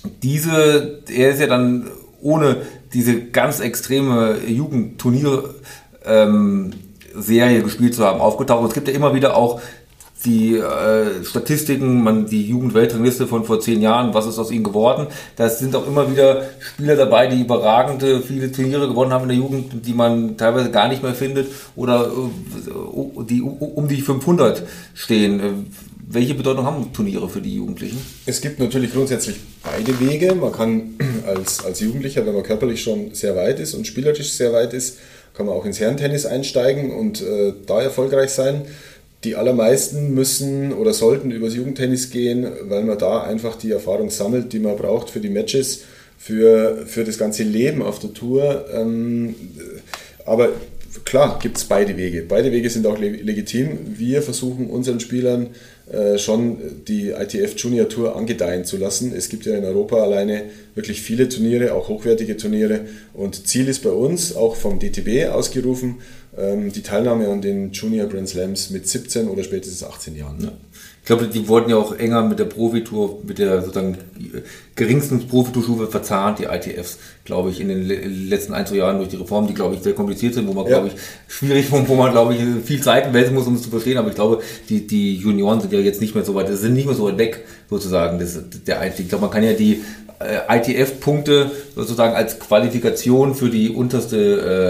diese, er ist ja dann ohne diese ganz extreme Jugendturnier ähm, Serie gespielt zu haben, aufgetaucht. Und es gibt ja immer wieder auch die äh, Statistiken, man, die Jugendweltrangliste von vor zehn Jahren, was ist aus ihnen geworden. Da sind auch immer wieder Spieler dabei, die überragende viele Turniere gewonnen haben in der Jugend, die man teilweise gar nicht mehr findet oder äh, die um die fünfhundert stehen. Welche Bedeutung haben Turniere für die Jugendlichen? Es gibt natürlich grundsätzlich beide Wege. Man kann als, als Jugendlicher, wenn man körperlich schon sehr weit ist und spielerisch sehr weit ist, kann man auch ins Herrentennis einsteigen und äh, da erfolgreich sein. Die allermeisten müssen oder sollten übers Jugendtennis gehen, weil man da einfach die Erfahrung sammelt, die man braucht für die Matches, für, für das ganze Leben auf der Tour. Ähm, aber klar, gibt es beide Wege. Beide Wege sind auch legitim. Wir versuchen unseren Spielern äh, schon die I T F Junior Tour angedeihen zu lassen. Es gibt ja in Europa alleine wirklich viele Turniere, auch hochwertige Turniere. Und Ziel ist bei uns, auch vom D T B ausgerufen, ähm, die Teilnahme an den Junior Grand Slams mit siebzehn oder spätestens achtzehn Jahren. Ne? Ich glaube, die wurden ja auch enger mit der Profitour, mit der sozusagen geringsten Profitourstufe verzahnt, die I T Fs, glaube ich, in den letzten ein, zwei Jahren durch die Reformen, die, glaube ich, sehr kompliziert sind, wo man, ja. glaube ich, schwierig, wo man, glaube ich, viel Zeit investieren muss, um es zu verstehen. Aber ich glaube, die, die Junioren sind ja jetzt nicht mehr so weit, sind nicht mehr so weit weg, sozusagen, das, der Einstieg. Ich glaube, man kann ja die äh, I T F-Punkte sozusagen als Qualifikation für die unterste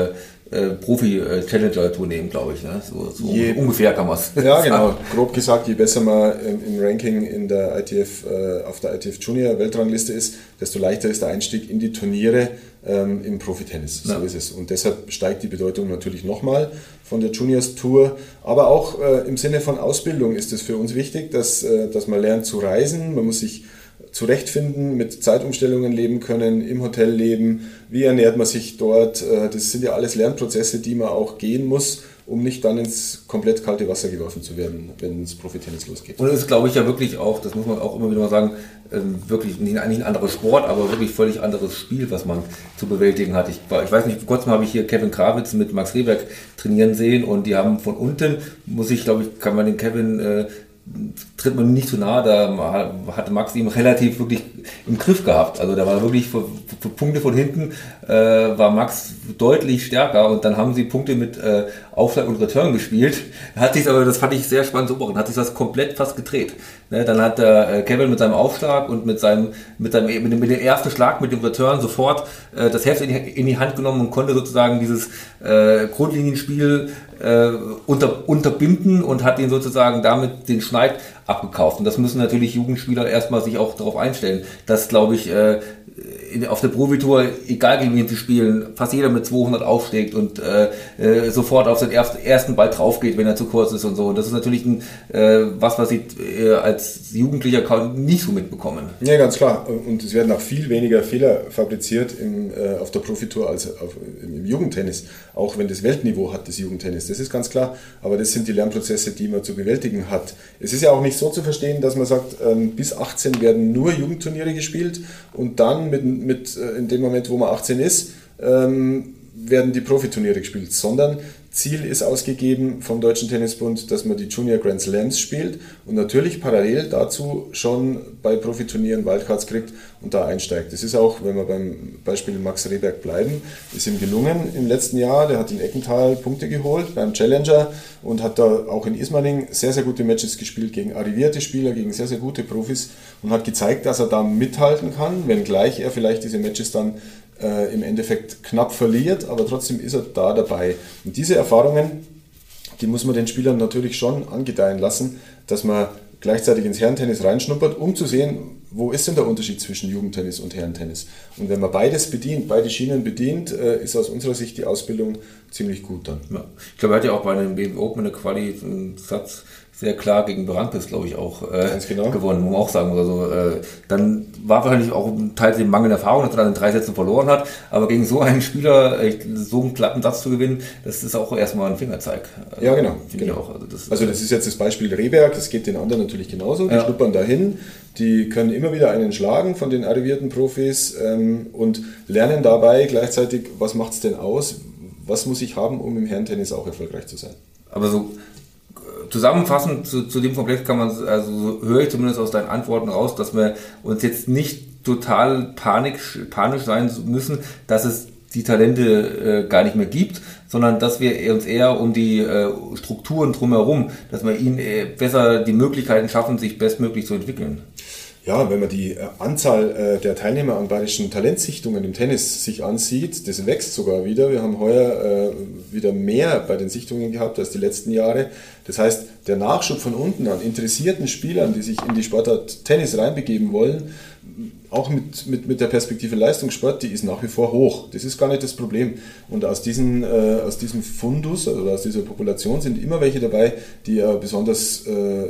äh, Profi-Challenger-Tour nehmen, glaube ich. Ne? So, so je, ungefähr kann man es. Ja, genau. Grob gesagt, je besser man im, im Ranking in der I T F, äh, auf der I T F Junior Weltrangliste ist, desto leichter ist der Einstieg in die Turniere ähm, im Profitennis. So ja. ist es. Und deshalb steigt die Bedeutung natürlich nochmal von der Juniors Tour. Aber auch äh, im Sinne von Ausbildung ist es für uns wichtig, dass, äh, dass man lernt zu reisen. Man muss sich zurechtfinden, mit Zeitumstellungen leben können, im Hotel leben, wie ernährt man sich dort. Das sind ja alles Lernprozesse, die man auch gehen muss, um nicht dann ins komplett kalte Wasser geworfen zu werden, wenn es Profitennis losgeht. Und es ist, glaube ich, ja wirklich auch, das muss man auch immer wieder mal sagen, wirklich nicht ein anderer Sport, aber wirklich völlig anderes Spiel, was man zu bewältigen hat. Ich, ich weiß nicht, vor kurzem habe ich hier Kevin Krawitz mit Max Rehberg trainieren sehen und die haben von unten, muss ich, glaube ich, kann man den Kevin äh, tritt man nicht zu nahe, da hatte Max ihm relativ wirklich im Griff gehabt. Also da war wirklich für, für Punkte von hinten äh, war Max deutlich stärker und dann haben sie Punkte mit äh, Aufschlag und Return gespielt. Hat sich aber, das fand ich sehr spannend zu beobachten, hat sich das komplett fast gedreht. Ne, dann hat äh, Kevin mit seinem Aufschlag und mit seinem mit seinem mit dem, mit dem ersten Schlag mit dem Return sofort äh, das Heft in die, in die Hand genommen und konnte sozusagen dieses äh, Grundlinienspiel äh, unter, unterbinden und hat ihn sozusagen damit den Schneid abgekauft. Und das müssen natürlich Jugendspieler erstmal sich auch darauf einstellen, dass, glaube ich, äh, in, auf der Profitour, egal gegen wen sie spielen, fast jeder mit zweihundert aufschlägt und äh, äh, sofort auf den ersten, ersten Ball drauf geht, wenn er zu kurz ist und so. Und das ist natürlich ein, äh, was, was sie äh, als Jugendlicher kaum nicht so mitbekommen. Ja, ganz klar. Und es werden auch viel weniger Fehler fabriziert im, äh, auf der Profitour als auf, im Jugendtennis. Auch wenn das Weltniveau hat, das Jugendtennis. Das ist ganz klar. Aber das sind die Lernprozesse, die man zu bewältigen hat. Es ist ja auch nicht so zu verstehen, dass man sagt, ähm, bis achtzehn werden nur Jugendturniere gespielt und dann mit, mit äh, in dem Moment, wo man achtzehn ist, ähm, werden die Profiturniere gespielt, sondern Ziel ist ausgegeben vom Deutschen Tennisbund, dass man die Junior Grand Slams spielt und natürlich parallel dazu schon bei Profiturnieren Wildcards kriegt und da einsteigt. Das ist auch, wenn wir beim Beispiel Max Rehberg bleiben, ist ihm gelungen im letzten Jahr. Der hat in Eckenthal Punkte geholt beim Challenger und hat da auch in Ismaning sehr, sehr gute Matches gespielt gegen arrivierte Spieler, gegen sehr, sehr gute Profis und hat gezeigt, dass er da mithalten kann, wenngleich er vielleicht diese Matches dann Äh, im Endeffekt knapp verliert, aber trotzdem ist er da dabei. Und diese Erfahrungen, die muss man den Spielern natürlich schon angedeihen lassen, dass man gleichzeitig ins Herrentennis reinschnuppert, um zu sehen, wo ist denn der Unterschied zwischen Jugendtennis und Herrentennis. Und wenn man beides bedient, beide Schienen bedient, äh, ist aus unserer Sicht die Ausbildung ziemlich gut dann. Ja. Ich glaube, er hat ja auch bei einem B M W Open eine Quali einen Satz sehr klar gegen Berankes, glaube ich, auch äh, genau. gewonnen, muss man auch sagen. Also, äh, dann war wahrscheinlich auch ein Teil der Mangel Erfahrung, dass er dann in drei Sätzen verloren hat, aber gegen so einen Spieler äh, so einen glatten Satz zu gewinnen, das ist auch erstmal ein Fingerzeig. Also, ja, genau. genau. Auch. Also, das, also das ist jetzt das Beispiel Rehberg, das geht den anderen natürlich genauso, die ja. schnuppern dahin, die können immer wieder einen schlagen von den arrivierten Profis ähm, und lernen dabei gleichzeitig, was macht es denn aus, was muss ich haben, um im Herrentennis auch erfolgreich zu sein. Aber so zusammenfassend zu, zu dem Komplex kann man, also höre ich zumindest aus deinen Antworten raus, dass wir uns jetzt nicht total panisch, panisch sein müssen, dass es die Talente äh, gar nicht mehr gibt, sondern dass wir uns eher um die äh, Strukturen drumherum, dass wir ihnen äh, besser die Möglichkeiten schaffen, sich bestmöglich zu entwickeln. Ja, wenn man die Anzahl der Teilnehmer an bayerischen Talentsichtungen im Tennis sich ansieht, das wächst sogar wieder. Wir haben heuer äh, wieder mehr bei den Sichtungen gehabt als die letzten Jahre. Das heißt, der Nachschub von unten an interessierten Spielern, die sich in die Sportart Tennis reinbegeben wollen, auch mit, mit, mit der Perspektive Leistungssport, die ist nach wie vor hoch. Das ist gar nicht das Problem. Und aus, diesen, äh, aus diesem Fundus oder aus dieser Population sind immer welche dabei, die äh, besonders äh,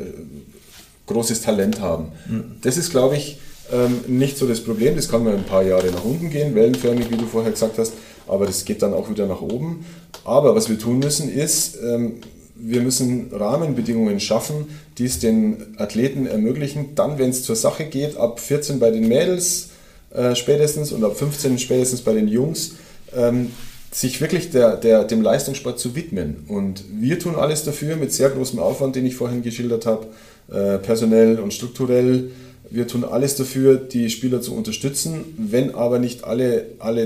großes Talent haben. Das ist, glaube ich, nicht so das Problem. Das kann mal ein paar Jahre nach unten gehen, wellenförmig, wie du vorher gesagt hast, aber das geht dann auch wieder nach oben. Aber was wir tun müssen, ist, wir müssen Rahmenbedingungen schaffen, die es den Athleten ermöglichen, dann, wenn es zur Sache geht, ab vierzehn bei den Mädels spätestens und ab fünfzehn spätestens bei den Jungs, sich wirklich der, der, dem Leistungssport zu widmen. Und wir tun alles dafür mit sehr großem Aufwand, den ich vorhin geschildert habe, äh, personell und strukturell. Wir tun alles dafür, die Spieler zu unterstützen. Wenn aber nicht alle, alle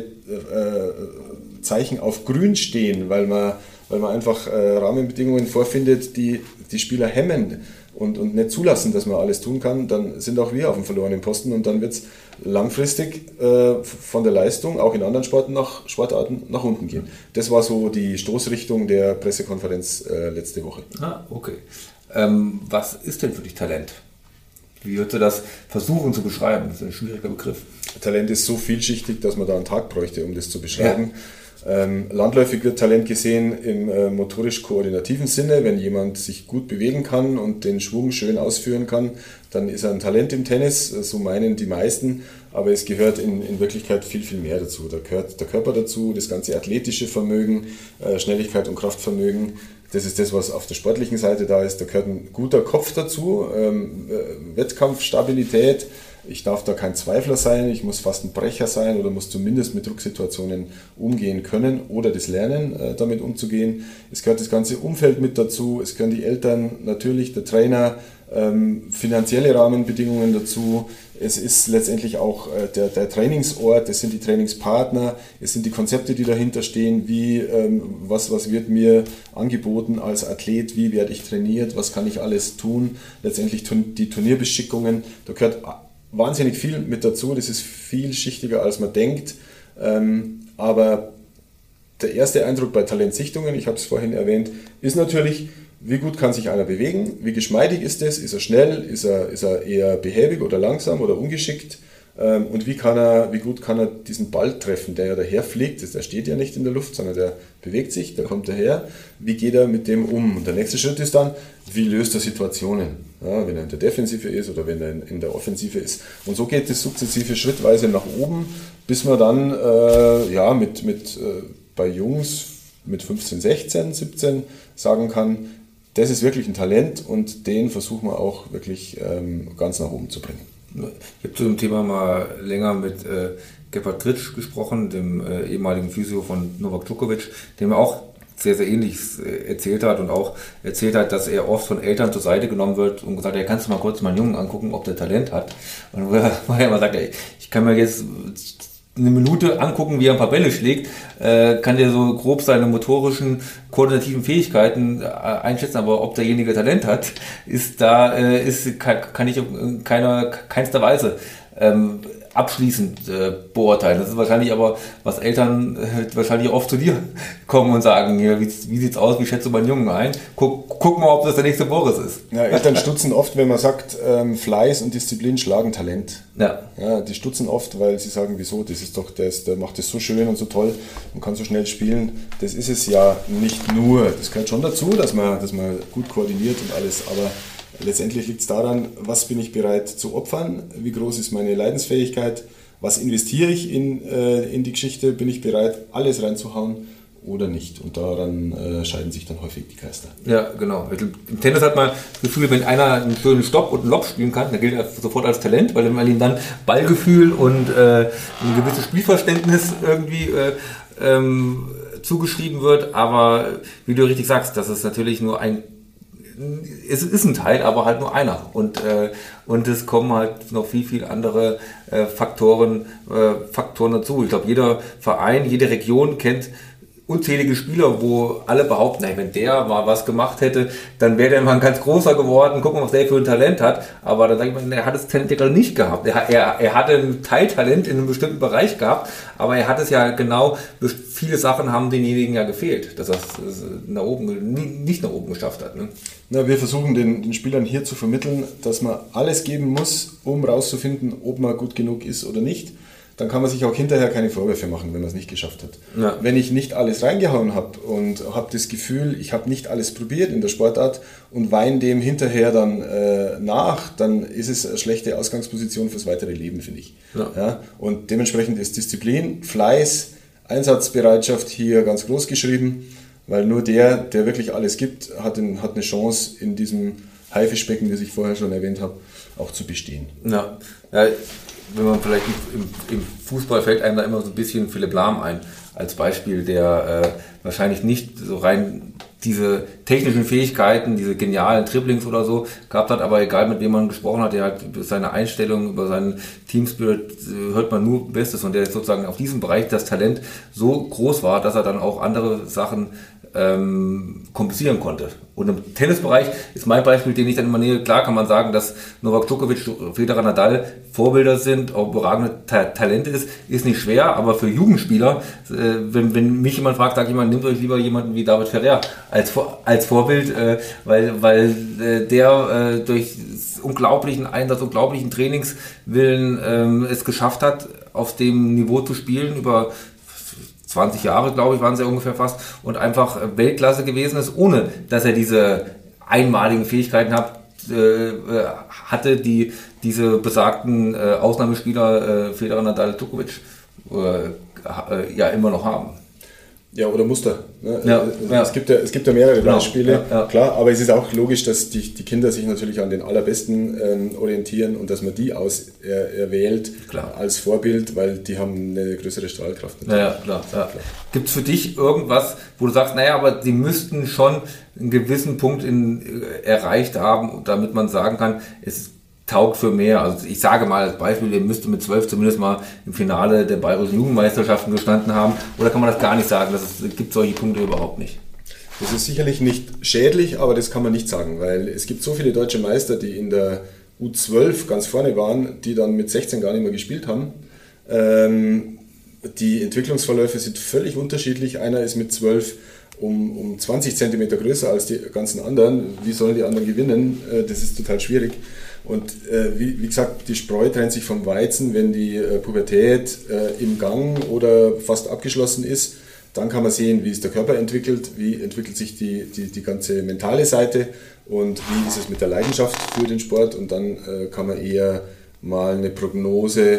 äh, Zeichen auf grün stehen, weil man, weil man einfach äh, Rahmenbedingungen vorfindet, die die Spieler hemmen, und, und nicht zulassen, dass man alles tun kann, dann sind auch wir auf dem verlorenen Posten und dann wird es langfristig äh, von der Leistung auch in anderen Sporten nach, Sportarten nach unten gehen. Das war so die Stoßrichtung der Pressekonferenz äh, letzte Woche. Ah, okay. Ähm, was ist denn für dich Talent? Wie würdest du das versuchen zu beschreiben? Das ist ein schwieriger Begriff. Talent ist so vielschichtig, dass man da einen Tag bräuchte, um das zu beschreiben. Ja. Ähm, landläufig wird Talent gesehen im äh, motorisch-koordinativen Sinne. Wenn jemand sich gut bewegen kann und den Schwung schön ausführen kann, dann ist er ein Talent im Tennis, so meinen die meisten. Aber es gehört in, in Wirklichkeit viel, viel mehr dazu. Da gehört der Körper dazu, das ganze athletische Vermögen, äh, Schnelligkeit und Kraftvermögen. Das ist das, was auf der sportlichen Seite da ist. Da gehört ein guter Kopf dazu, ähm, äh, Wettkampfstabilität. Ich darf da kein Zweifler sein, ich muss fast ein Brecher sein oder muss zumindest mit Drucksituationen umgehen können oder das lernen, äh, damit umzugehen. Es gehört das ganze Umfeld mit dazu, es gehören die Eltern, natürlich der Trainer, ähm, finanzielle Rahmenbedingungen dazu. Es ist letztendlich auch äh, der, der Trainingsort, es sind die Trainingspartner, es sind die Konzepte, die dahinter stehen, wie, ähm, was, was wird mir angeboten als Athlet, wie werde ich trainiert, was kann ich alles tun. Letztendlich die Turnierbeschickungen, da gehört wahnsinnig viel mit dazu, das ist vielschichtiger als man denkt, ähm, aber der erste Eindruck bei Talentsichtungen, ich habe es vorhin erwähnt, ist natürlich, wie gut kann sich einer bewegen, wie geschmeidig ist es, ist er schnell, ist er, ist er eher behäbig oder langsam oder ungeschickt ähm, und wie, kann er, wie gut kann er diesen Ball treffen, der ja daher fliegt, der steht ja nicht in der Luft, sondern der bewegt sich, der kommt daher, wie geht er mit dem um? Und der nächste Schritt ist dann, wie löst er Situationen? Ja, wenn er in der Defensive ist oder wenn er in der Offensive ist. Und so geht es sukzessive schrittweise nach oben, bis man dann äh, ja, mit, mit, äh, bei Jungs mit fünfzehn, sechzehn, siebzehn sagen kann, das ist wirklich ein Talent und den versuchen wir auch wirklich ähm, ganz nach oben zu bringen. Ich habe zu dem Thema mal länger mit äh, Gebhard Tritsch gesprochen, dem äh, ehemaligen Physio von Novak Djokovic, dem er auch sehr, sehr Ähnliches erzählt hat und auch erzählt hat, dass er oft von Eltern zur Seite genommen wird und gesagt hat, ja, kannst du mal kurz meinen Jungen angucken, ob der Talent hat. Und wo er immer sagt, ey, ich kann mir jetzt eine Minute angucken, wie er ein paar Bälle schlägt, äh, kann dir so grob seine motorischen, koordinativen Fähigkeiten äh, einschätzen, aber ob derjenige Talent hat, ist da, äh, ist, kann, kann ich in keiner, keinster Weise ähm, abschließend äh, beurteilen. Das ist wahrscheinlich aber, was Eltern äh, wahrscheinlich oft zu dir kommen und sagen, ja, wie, wie sieht's aus, wie schätzt du meinen Jungen ein? Guck, guck mal, ob das der nächste Boris ist. Ja, Eltern stutzen oft, wenn man sagt, ähm, Fleiß und Disziplin schlagen Talent. Ja. Ja, die stutzen oft, weil sie sagen, wieso, das ist doch, der, ist, der macht das so schön und so toll und kann so schnell spielen. Das ist es ja nicht nur. Das gehört schon dazu, dass man, dass man gut koordiniert und alles, aber letztendlich liegt es daran, was bin ich bereit zu opfern, wie groß ist meine Leidensfähigkeit, was investiere ich in, äh, in die Geschichte, bin ich bereit, alles reinzuhauen oder nicht. Und daran äh, scheiden sich dann häufig die Geister. Ja, genau. Im Tennis hat man das Gefühl, wenn einer einen schönen Stopp und einen Lob spielen kann, dann gilt er sofort als Talent, weil ihm dann Ballgefühl und äh, ein gewisses Spielverständnis irgendwie äh, ähm, zugeschrieben wird. Aber wie du richtig sagst, das ist natürlich nur ein es ist ein Teil, aber halt nur einer. Und, äh, und es kommen halt noch viel, viel andere äh, Faktoren, äh, Faktoren dazu. Ich glaube, jeder Verein, jede Region kennt unzählige Spieler, wo alle behaupten, wenn der mal was gemacht hätte, dann wäre der mal ein ganz großer geworden. Gucken, was der für ein Talent hat. Aber dann sage ich mal, er hat das Talent ja gerade nicht gehabt. Er, er, er hatte ein Teiltalent in einem bestimmten Bereich gehabt, aber er hat es ja genau, viele Sachen haben denjenigen ja gefehlt, dass er es nach oben, nicht nach oben geschafft hat. Ne? Na, wir versuchen den, den Spielern hier zu vermitteln, dass man alles geben muss, um rauszufinden, ob man gut genug ist oder nicht. Dann kann man sich auch hinterher keine Vorwürfe machen, wenn man es nicht geschafft hat. Ja. Wenn ich nicht alles reingehauen habe und habe das Gefühl, ich habe nicht alles probiert in der Sportart und weine dem hinterher dann äh, nach, dann ist es eine schlechte Ausgangsposition fürs weitere Leben, finde ich. Ja. Ja? Und dementsprechend ist Disziplin, Fleiß, Einsatzbereitschaft hier ganz groß geschrieben, weil nur der, der wirklich alles gibt, hat, in, hat eine Chance in diesem Haifischbecken, das ich vorher schon erwähnt habe, auch zu bestehen. Ja, ja. Wenn man vielleicht im, im Fußball fällt einem da immer so ein bisschen Philipp Lahm ein, als Beispiel, der äh, wahrscheinlich nicht so rein diese technischen Fähigkeiten, diese genialen Dribblings oder so gehabt hat, aber egal mit wem man gesprochen hat, der hat über seine Einstellung, über seinen Teamspirit äh, hört man nur Bestes und der sozusagen auf diesem Bereich das Talent so groß war, dass er dann auch andere Sachen ähm, kompensieren konnte. Und im Tennisbereich ist mein Beispiel, den ich dann immer nähe, klar kann man sagen, dass Novak Djokovic, Federer, Nadal Vorbilder sind, auch überragende Ta- Talente ist, ist nicht schwer, aber für Jugendspieler, äh, wenn, wenn mich jemand fragt, sage ich mal, nehmt euch lieber jemanden wie David Ferrer als, als Vorbild, äh, weil, weil äh, der äh, durch unglaublichen Einsatz, unglaublichen Trainingswillen ähm, es geschafft hat, auf dem Niveau zu spielen, über zwanzig Jahre, glaube ich, waren es ja ungefähr fast, und einfach Weltklasse gewesen ist, ohne dass er diese einmaligen Fähigkeiten hat, äh, hatte, die diese besagten äh, Ausnahmespieler äh, Federer, Nadal, Djokovic äh, äh, ja immer noch haben. Ja, oder Muster. Ne? Ja, ja. Es gibt ja, es gibt ja mehrere genau. Beispiele, ja, ja. klar, aber es ist auch logisch, dass die, die Kinder sich natürlich an den Allerbesten ähm, orientieren und dass man die auserwählt äh, als Vorbild, weil die haben eine größere Strahlkraft. Ja, ja, klar. Ja. Gibt es für dich irgendwas, wo du sagst, naja, aber sie müssten schon einen gewissen Punkt in, äh, erreicht haben, damit man sagen kann, es ist taugt für mehr. Also ich sage mal als Beispiel, ihr müsste mit zwölf zumindest mal im Finale der bayerischen Jugendmeisterschaften gestanden haben. Oder kann man das gar nicht sagen? Es gibt solche Punkte überhaupt nicht. Das ist sicherlich nicht schädlich, aber das kann man nicht sagen, weil es gibt so viele deutsche Meister, die in der U zwölf ganz vorne waren, die dann mit sechzehn gar nicht mehr gespielt haben. Ähm, die Entwicklungsverläufe sind völlig unterschiedlich. Einer ist mit zwölf um, um zwanzig Zentimeter größer als die ganzen anderen. Wie sollen die anderen gewinnen? Äh, das ist total schwierig. Und äh, wie, wie gesagt, die Spreu trennt sich vom Weizen, wenn die äh, Pubertät äh, im Gang oder fast abgeschlossen ist. Dann kann man sehen, wie ist der Körper entwickelt, wie entwickelt sich die, die, die ganze mentale Seite und wie ist es mit der Leidenschaft für den Sport. Und dann äh, kann man eher mal eine Prognose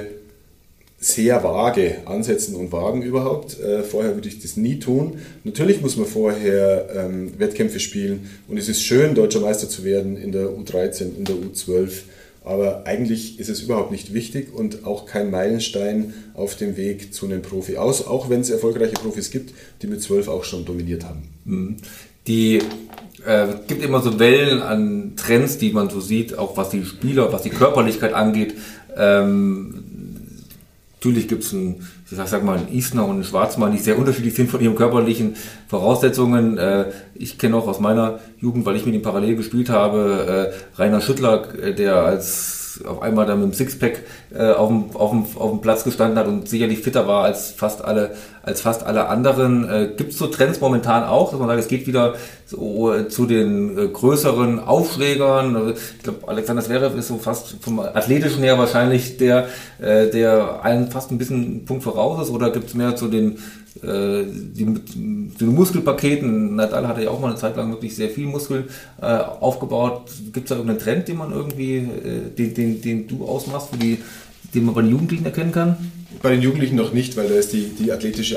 sehr vage ansetzen und wagen überhaupt. Äh, vorher würde ich das nie tun. Natürlich muss man vorher ähm, Wettkämpfe spielen und es ist schön, Deutscher Meister zu werden in der U dreizehn, in der U zwölf, aber eigentlich ist es überhaupt nicht wichtig und auch kein Meilenstein auf dem Weg zu einem Profi aus, auch wenn es erfolgreiche Profis gibt, die mit zwölf auch schon dominiert haben. Die äh, gibt immer so Wellen an Trends, die man so sieht, auch was die Spieler, was die Körperlichkeit angeht. Ähm, Natürlich gibt es einen, ich sag mal, einen Isner und einen Schwarzmann, die sehr unterschiedlich sind von ihren körperlichen Voraussetzungen. Ich kenne auch aus meiner Jugend, weil ich mit ihm parallel gespielt habe, Rainer Schüttler, der als auf einmal dann mit dem Sixpack auf dem, auf dem, auf dem Platz gestanden hat und sicherlich fitter war als fast alle, als fast alle anderen. Gibt es so Trends momentan auch, dass man sagt, es geht wieder so zu den größeren Aufschlägern? Ich glaube, Alexander Zverev ist so fast vom Athletischen her wahrscheinlich der, der allen fast ein bisschen einen Punkt voraus ist, oder gibt es mehr zu den, die, die Muskelpaketen? Nadal hatte ja auch mal eine Zeit lang wirklich sehr viel Muskeln äh, aufgebaut. Gibt es da irgendeinen Trend, den man irgendwie, äh, den, den, den du ausmachst, für die, den man bei den Jugendlichen erkennen kann? Bei den Jugendlichen noch nicht, weil da ist die, die athletische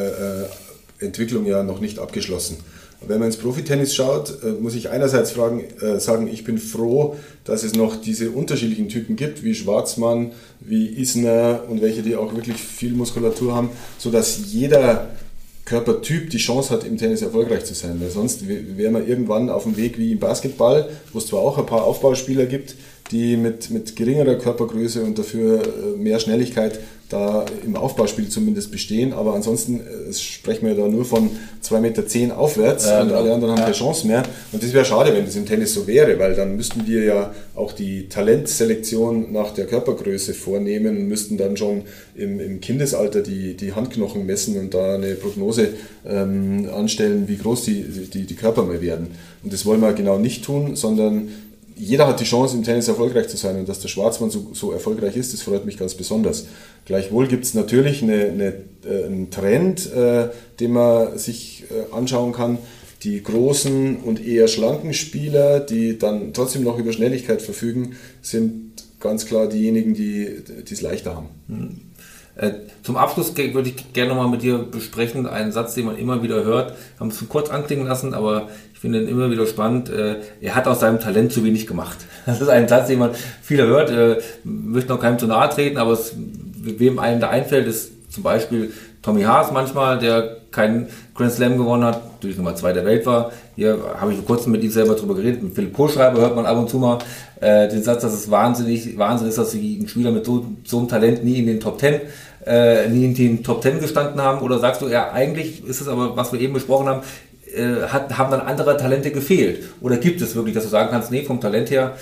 äh, Entwicklung ja noch nicht abgeschlossen. Wenn man ins Profitennis schaut, muss ich einerseits fragen, äh, sagen, ich bin froh, dass es noch diese unterschiedlichen Typen gibt, wie Schwarzmann, wie Isner und welche, die auch wirklich viel Muskulatur haben, sodass jeder Körpertyp die Chance hat, im Tennis erfolgreich zu sein. Weil sonst wäre man irgendwann auf dem Weg wie im Basketball, wo es zwar auch ein paar Aufbauspieler gibt, die mit, mit geringerer Körpergröße und dafür mehr Schnelligkeit da im Aufbauspiel zumindest bestehen, aber ansonsten äh, sprechen wir da nur von zwei Meter zehn aufwärts ja, und genau. Alle anderen haben ja. keine Chance mehr. Und das wäre schade, wenn das im Tennis so wäre, weil dann müssten wir ja auch die Talentselektion nach der Körpergröße vornehmen und müssten dann schon im, im Kindesalter die, die Handknochen messen und da eine Prognose ähm, anstellen, wie groß die, die, die Körper mal werden. Und das wollen wir genau nicht tun, sondern jeder hat die Chance, im Tennis erfolgreich zu sein, und dass der Schwarzmann so, so erfolgreich ist, das freut mich ganz besonders. Gleichwohl gibt es natürlich eine, eine, äh, einen Trend, äh, den man sich äh, anschauen kann. Die großen und eher schlanken Spieler, die dann trotzdem noch über Schnelligkeit verfügen, sind ganz klar diejenigen, die es leichter haben. Mhm. Äh, zum Abschluss würde ich gerne nochmal mit dir besprechen, einen Satz, den man immer wieder hört, wir haben es kurz anklingen lassen, aber ich finde ihn immer wieder spannend, äh, er hat aus seinem Talent zu wenig gemacht. Das ist ein Satz, den man viele hört, äh, möchte noch keinem zu nahe treten, aber es, wem einem da einfällt, ist zum Beispiel Tommy Haas manchmal, der keinen Grand Slam gewonnen hat, natürlich Nummer zwei der Welt war. Hier habe ich vor kurzem mit ihm selber drüber geredet, mit Philipp Kohlschreiber hört man ab und zu mal äh, den Satz, dass es wahnsinnig, Wahnsinn ist, dass ein Spieler mit so, so einem Talent nie in den Top Ten Äh, nie in den Top Ten gestanden haben, oder sagst du, ja, eigentlich ist es aber, was wir eben besprochen haben, äh, hat, haben dann andere Talente gefehlt? Oder gibt es wirklich, dass du sagen kannst, nee, vom Talent her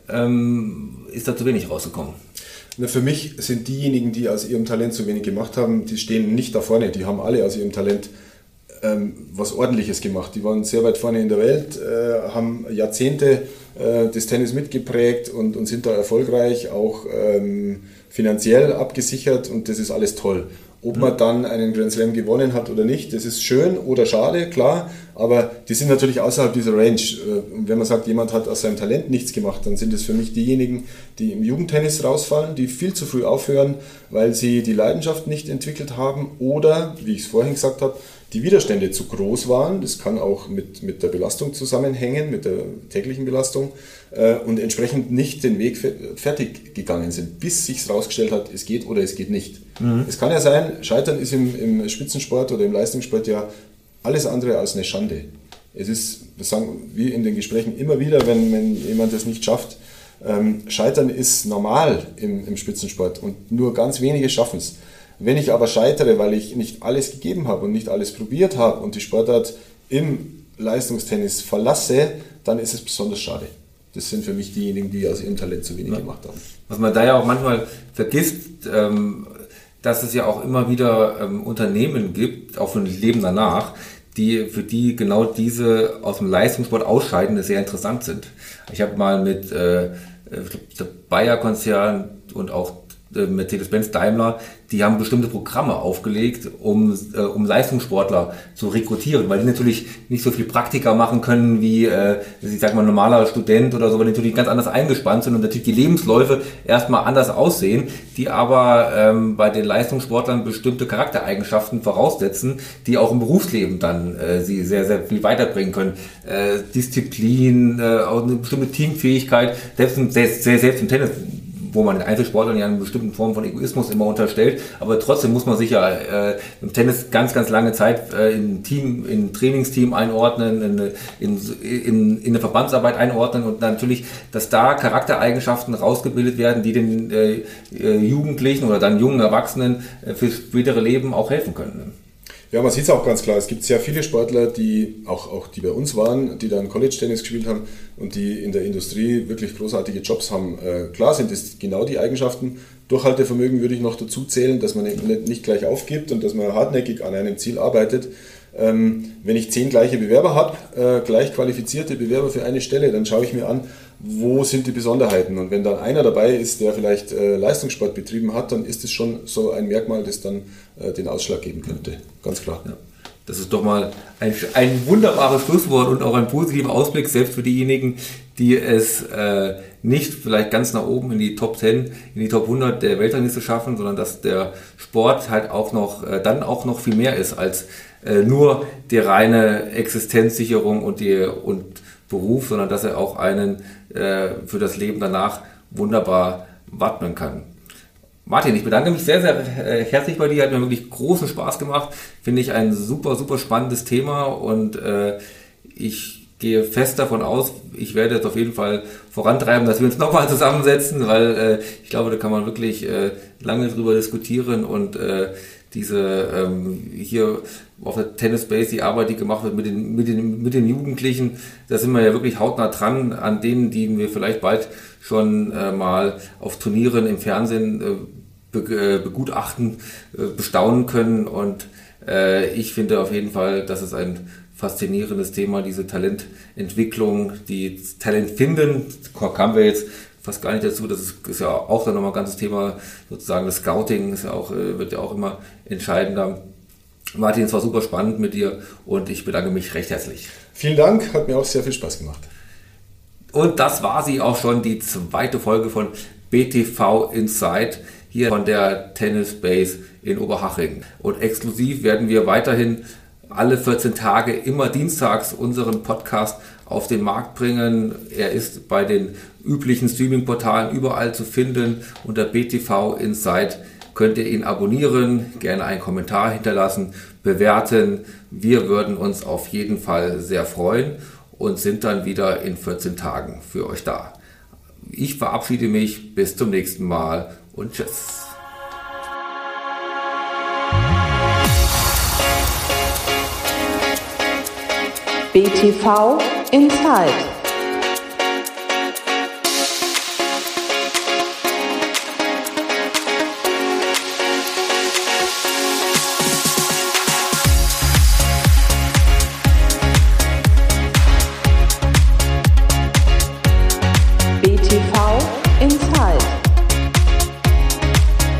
ähm, ist da zu wenig rausgekommen? Na, für mich sind diejenigen, die aus ihrem Talent zu wenig gemacht haben, die stehen nicht da vorne. Die haben alle aus ihrem Talent ähm, was Ordentliches gemacht. Die waren sehr weit vorne in der Welt, äh, haben Jahrzehnte äh, das Tennis mitgeprägt und, und sind da erfolgreich, auch ähm, finanziell abgesichert, und das ist alles toll. Ob man dann einen Grand Slam gewonnen hat oder nicht, das ist schön oder schade, klar, aber die sind natürlich außerhalb dieser Range. Und wenn man sagt, jemand hat aus seinem Talent nichts gemacht, dann sind es für mich diejenigen, die im Jugendtennis rausfallen, die viel zu früh aufhören, weil sie die Leidenschaft nicht entwickelt haben oder, wie ich es vorhin gesagt habe, die Widerstände zu groß waren. Das kann auch mit, mit der Belastung zusammenhängen, mit der täglichen Belastung, äh, und entsprechend nicht den Weg fertig gegangen sind, bis sich herausgestellt hat, es geht oder es geht nicht. Mhm. Es kann ja sein, Scheitern ist im, im Spitzensport oder im Leistungssport ja alles andere als eine Schande. Es ist, das sagen wir in den Gesprächen immer wieder, wenn, wenn jemand das nicht schafft, ähm, Scheitern ist normal im, im Spitzensport und nur ganz wenige schaffen es. Wenn ich aber scheitere, weil ich nicht alles gegeben habe und nicht alles probiert habe und die Sportart im Leistungstennis verlasse, dann ist es besonders schade. Das sind für mich diejenigen, die aus ihrem Talent zu wenig ja. gemacht haben. Was man da ja auch manchmal vergisst, ähm, dass es ja auch immer wieder ähm, Unternehmen gibt, auch für ein Leben danach, die für die genau diese aus dem Leistungssport Ausscheidende sehr interessant sind. Ich habe mal mit äh, der Bayer-Konzern und auch Mercedes-Benz, Daimler, die haben bestimmte Programme aufgelegt, um, äh, um Leistungssportler zu rekrutieren, weil die natürlich nicht so viel Praktika machen können wie, äh, ich sag mal, ein normaler Student oder so, weil die natürlich ganz anders eingespannt sind und natürlich die Lebensläufe erstmal anders aussehen, die aber ähm, bei den Leistungssportlern bestimmte Charaktereigenschaften voraussetzen, die auch im Berufsleben dann äh, sie sehr, sehr viel weiterbringen können. Äh, Disziplin, äh, auch eine bestimmte Teamfähigkeit, selbst, selbst, selbst im Tennis, wo man den Einzelsportlern ja eine bestimmte Form von Egoismus immer unterstellt, aber trotzdem muss man sich ja äh, im Tennis ganz, ganz lange Zeit äh, in ein Team, in ein Trainingsteam einordnen, in, in, in, in eine Verbandsarbeit einordnen und natürlich, dass da Charaktereigenschaften rausgebildet werden, die den äh, Jugendlichen oder dann jungen Erwachsenen äh, fürs spätere Leben auch helfen können. Ja, man sieht es auch ganz klar. Es gibt sehr viele Sportler, die auch, auch die bei uns waren, die dann College-Tennis gespielt haben und die in der Industrie wirklich großartige Jobs haben. Äh, klar sind das genau die Eigenschaften. Durchhaltevermögen würde ich noch dazu zählen, dass man nicht, nicht gleich aufgibt und dass man hartnäckig an einem Ziel arbeitet. Ähm, wenn ich zehn gleiche Bewerber habe, äh, gleich qualifizierte Bewerber für eine Stelle, dann schaue ich mir an, wo sind die Besonderheiten. Und wenn dann einer dabei ist, der vielleicht äh, Leistungssport betrieben hat, dann ist es schon so ein Merkmal, das dann äh, den Ausschlag geben könnte. Ganz klar. Ja. Das ist doch mal ein, ein wunderbares Schlusswort und auch ein positiver Ausblick, selbst für diejenigen, die es äh, nicht vielleicht ganz nach oben in die Top zehn, in die Top hundert der Weltrangliste schaffen, sondern dass der Sport halt auch noch, äh, dann auch noch viel mehr ist als äh, nur die reine Existenzsicherung und, die, und Beruf, sondern dass er auch einen äh, für das Leben danach wunderbar wappnen kann. Martin, ich bedanke mich sehr, sehr äh, herzlich bei dir. Hat mir wirklich großen Spaß gemacht. Finde ich ein super, super spannendes Thema und äh, ich gehe fest davon aus, ich werde es auf jeden Fall vorantreiben, dass wir uns nochmal zusammensetzen, weil äh, ich glaube, da kann man wirklich äh, lange drüber diskutieren und äh, diese ähm, hier auf der Tennis Base, die Arbeit, die gemacht wird mit den, mit den, mit den Jugendlichen, da sind wir ja wirklich hautnah dran an denen, die wir vielleicht bald schon äh, mal auf Turnieren im Fernsehen äh, be, äh, begutachten, äh, bestaunen können und äh, ich finde auf jeden Fall, dass es ein faszinierendes Thema, diese Talententwicklung, die Talent finden, da kamen wir jetzt fast gar nicht dazu, das ist, ist ja auch dann nochmal ein ganzes Thema, sozusagen das Scouting ist ja auch, wird ja auch immer entscheidender. Martin, es war super spannend mit dir und ich bedanke mich recht herzlich. Vielen Dank, hat mir auch sehr viel Spaß gemacht. Und das war sie auch schon, die zweite Folge von B T V Inside hier von der Tennis Base in Oberhaching. Und exklusiv werden wir weiterhin alle vierzehn Tage immer dienstags unseren Podcast auf den Markt bringen. Er ist bei den üblichen Streaming-Portalen überall zu finden. Unter B T V Inside könnt ihr ihn abonnieren, gerne einen Kommentar hinterlassen, bewerten. Wir würden uns auf jeden Fall sehr freuen und sind dann wieder in vierzehn Tagen für euch da. Ich verabschiede mich, bis zum nächsten Mal und tschüss. B T V Inside.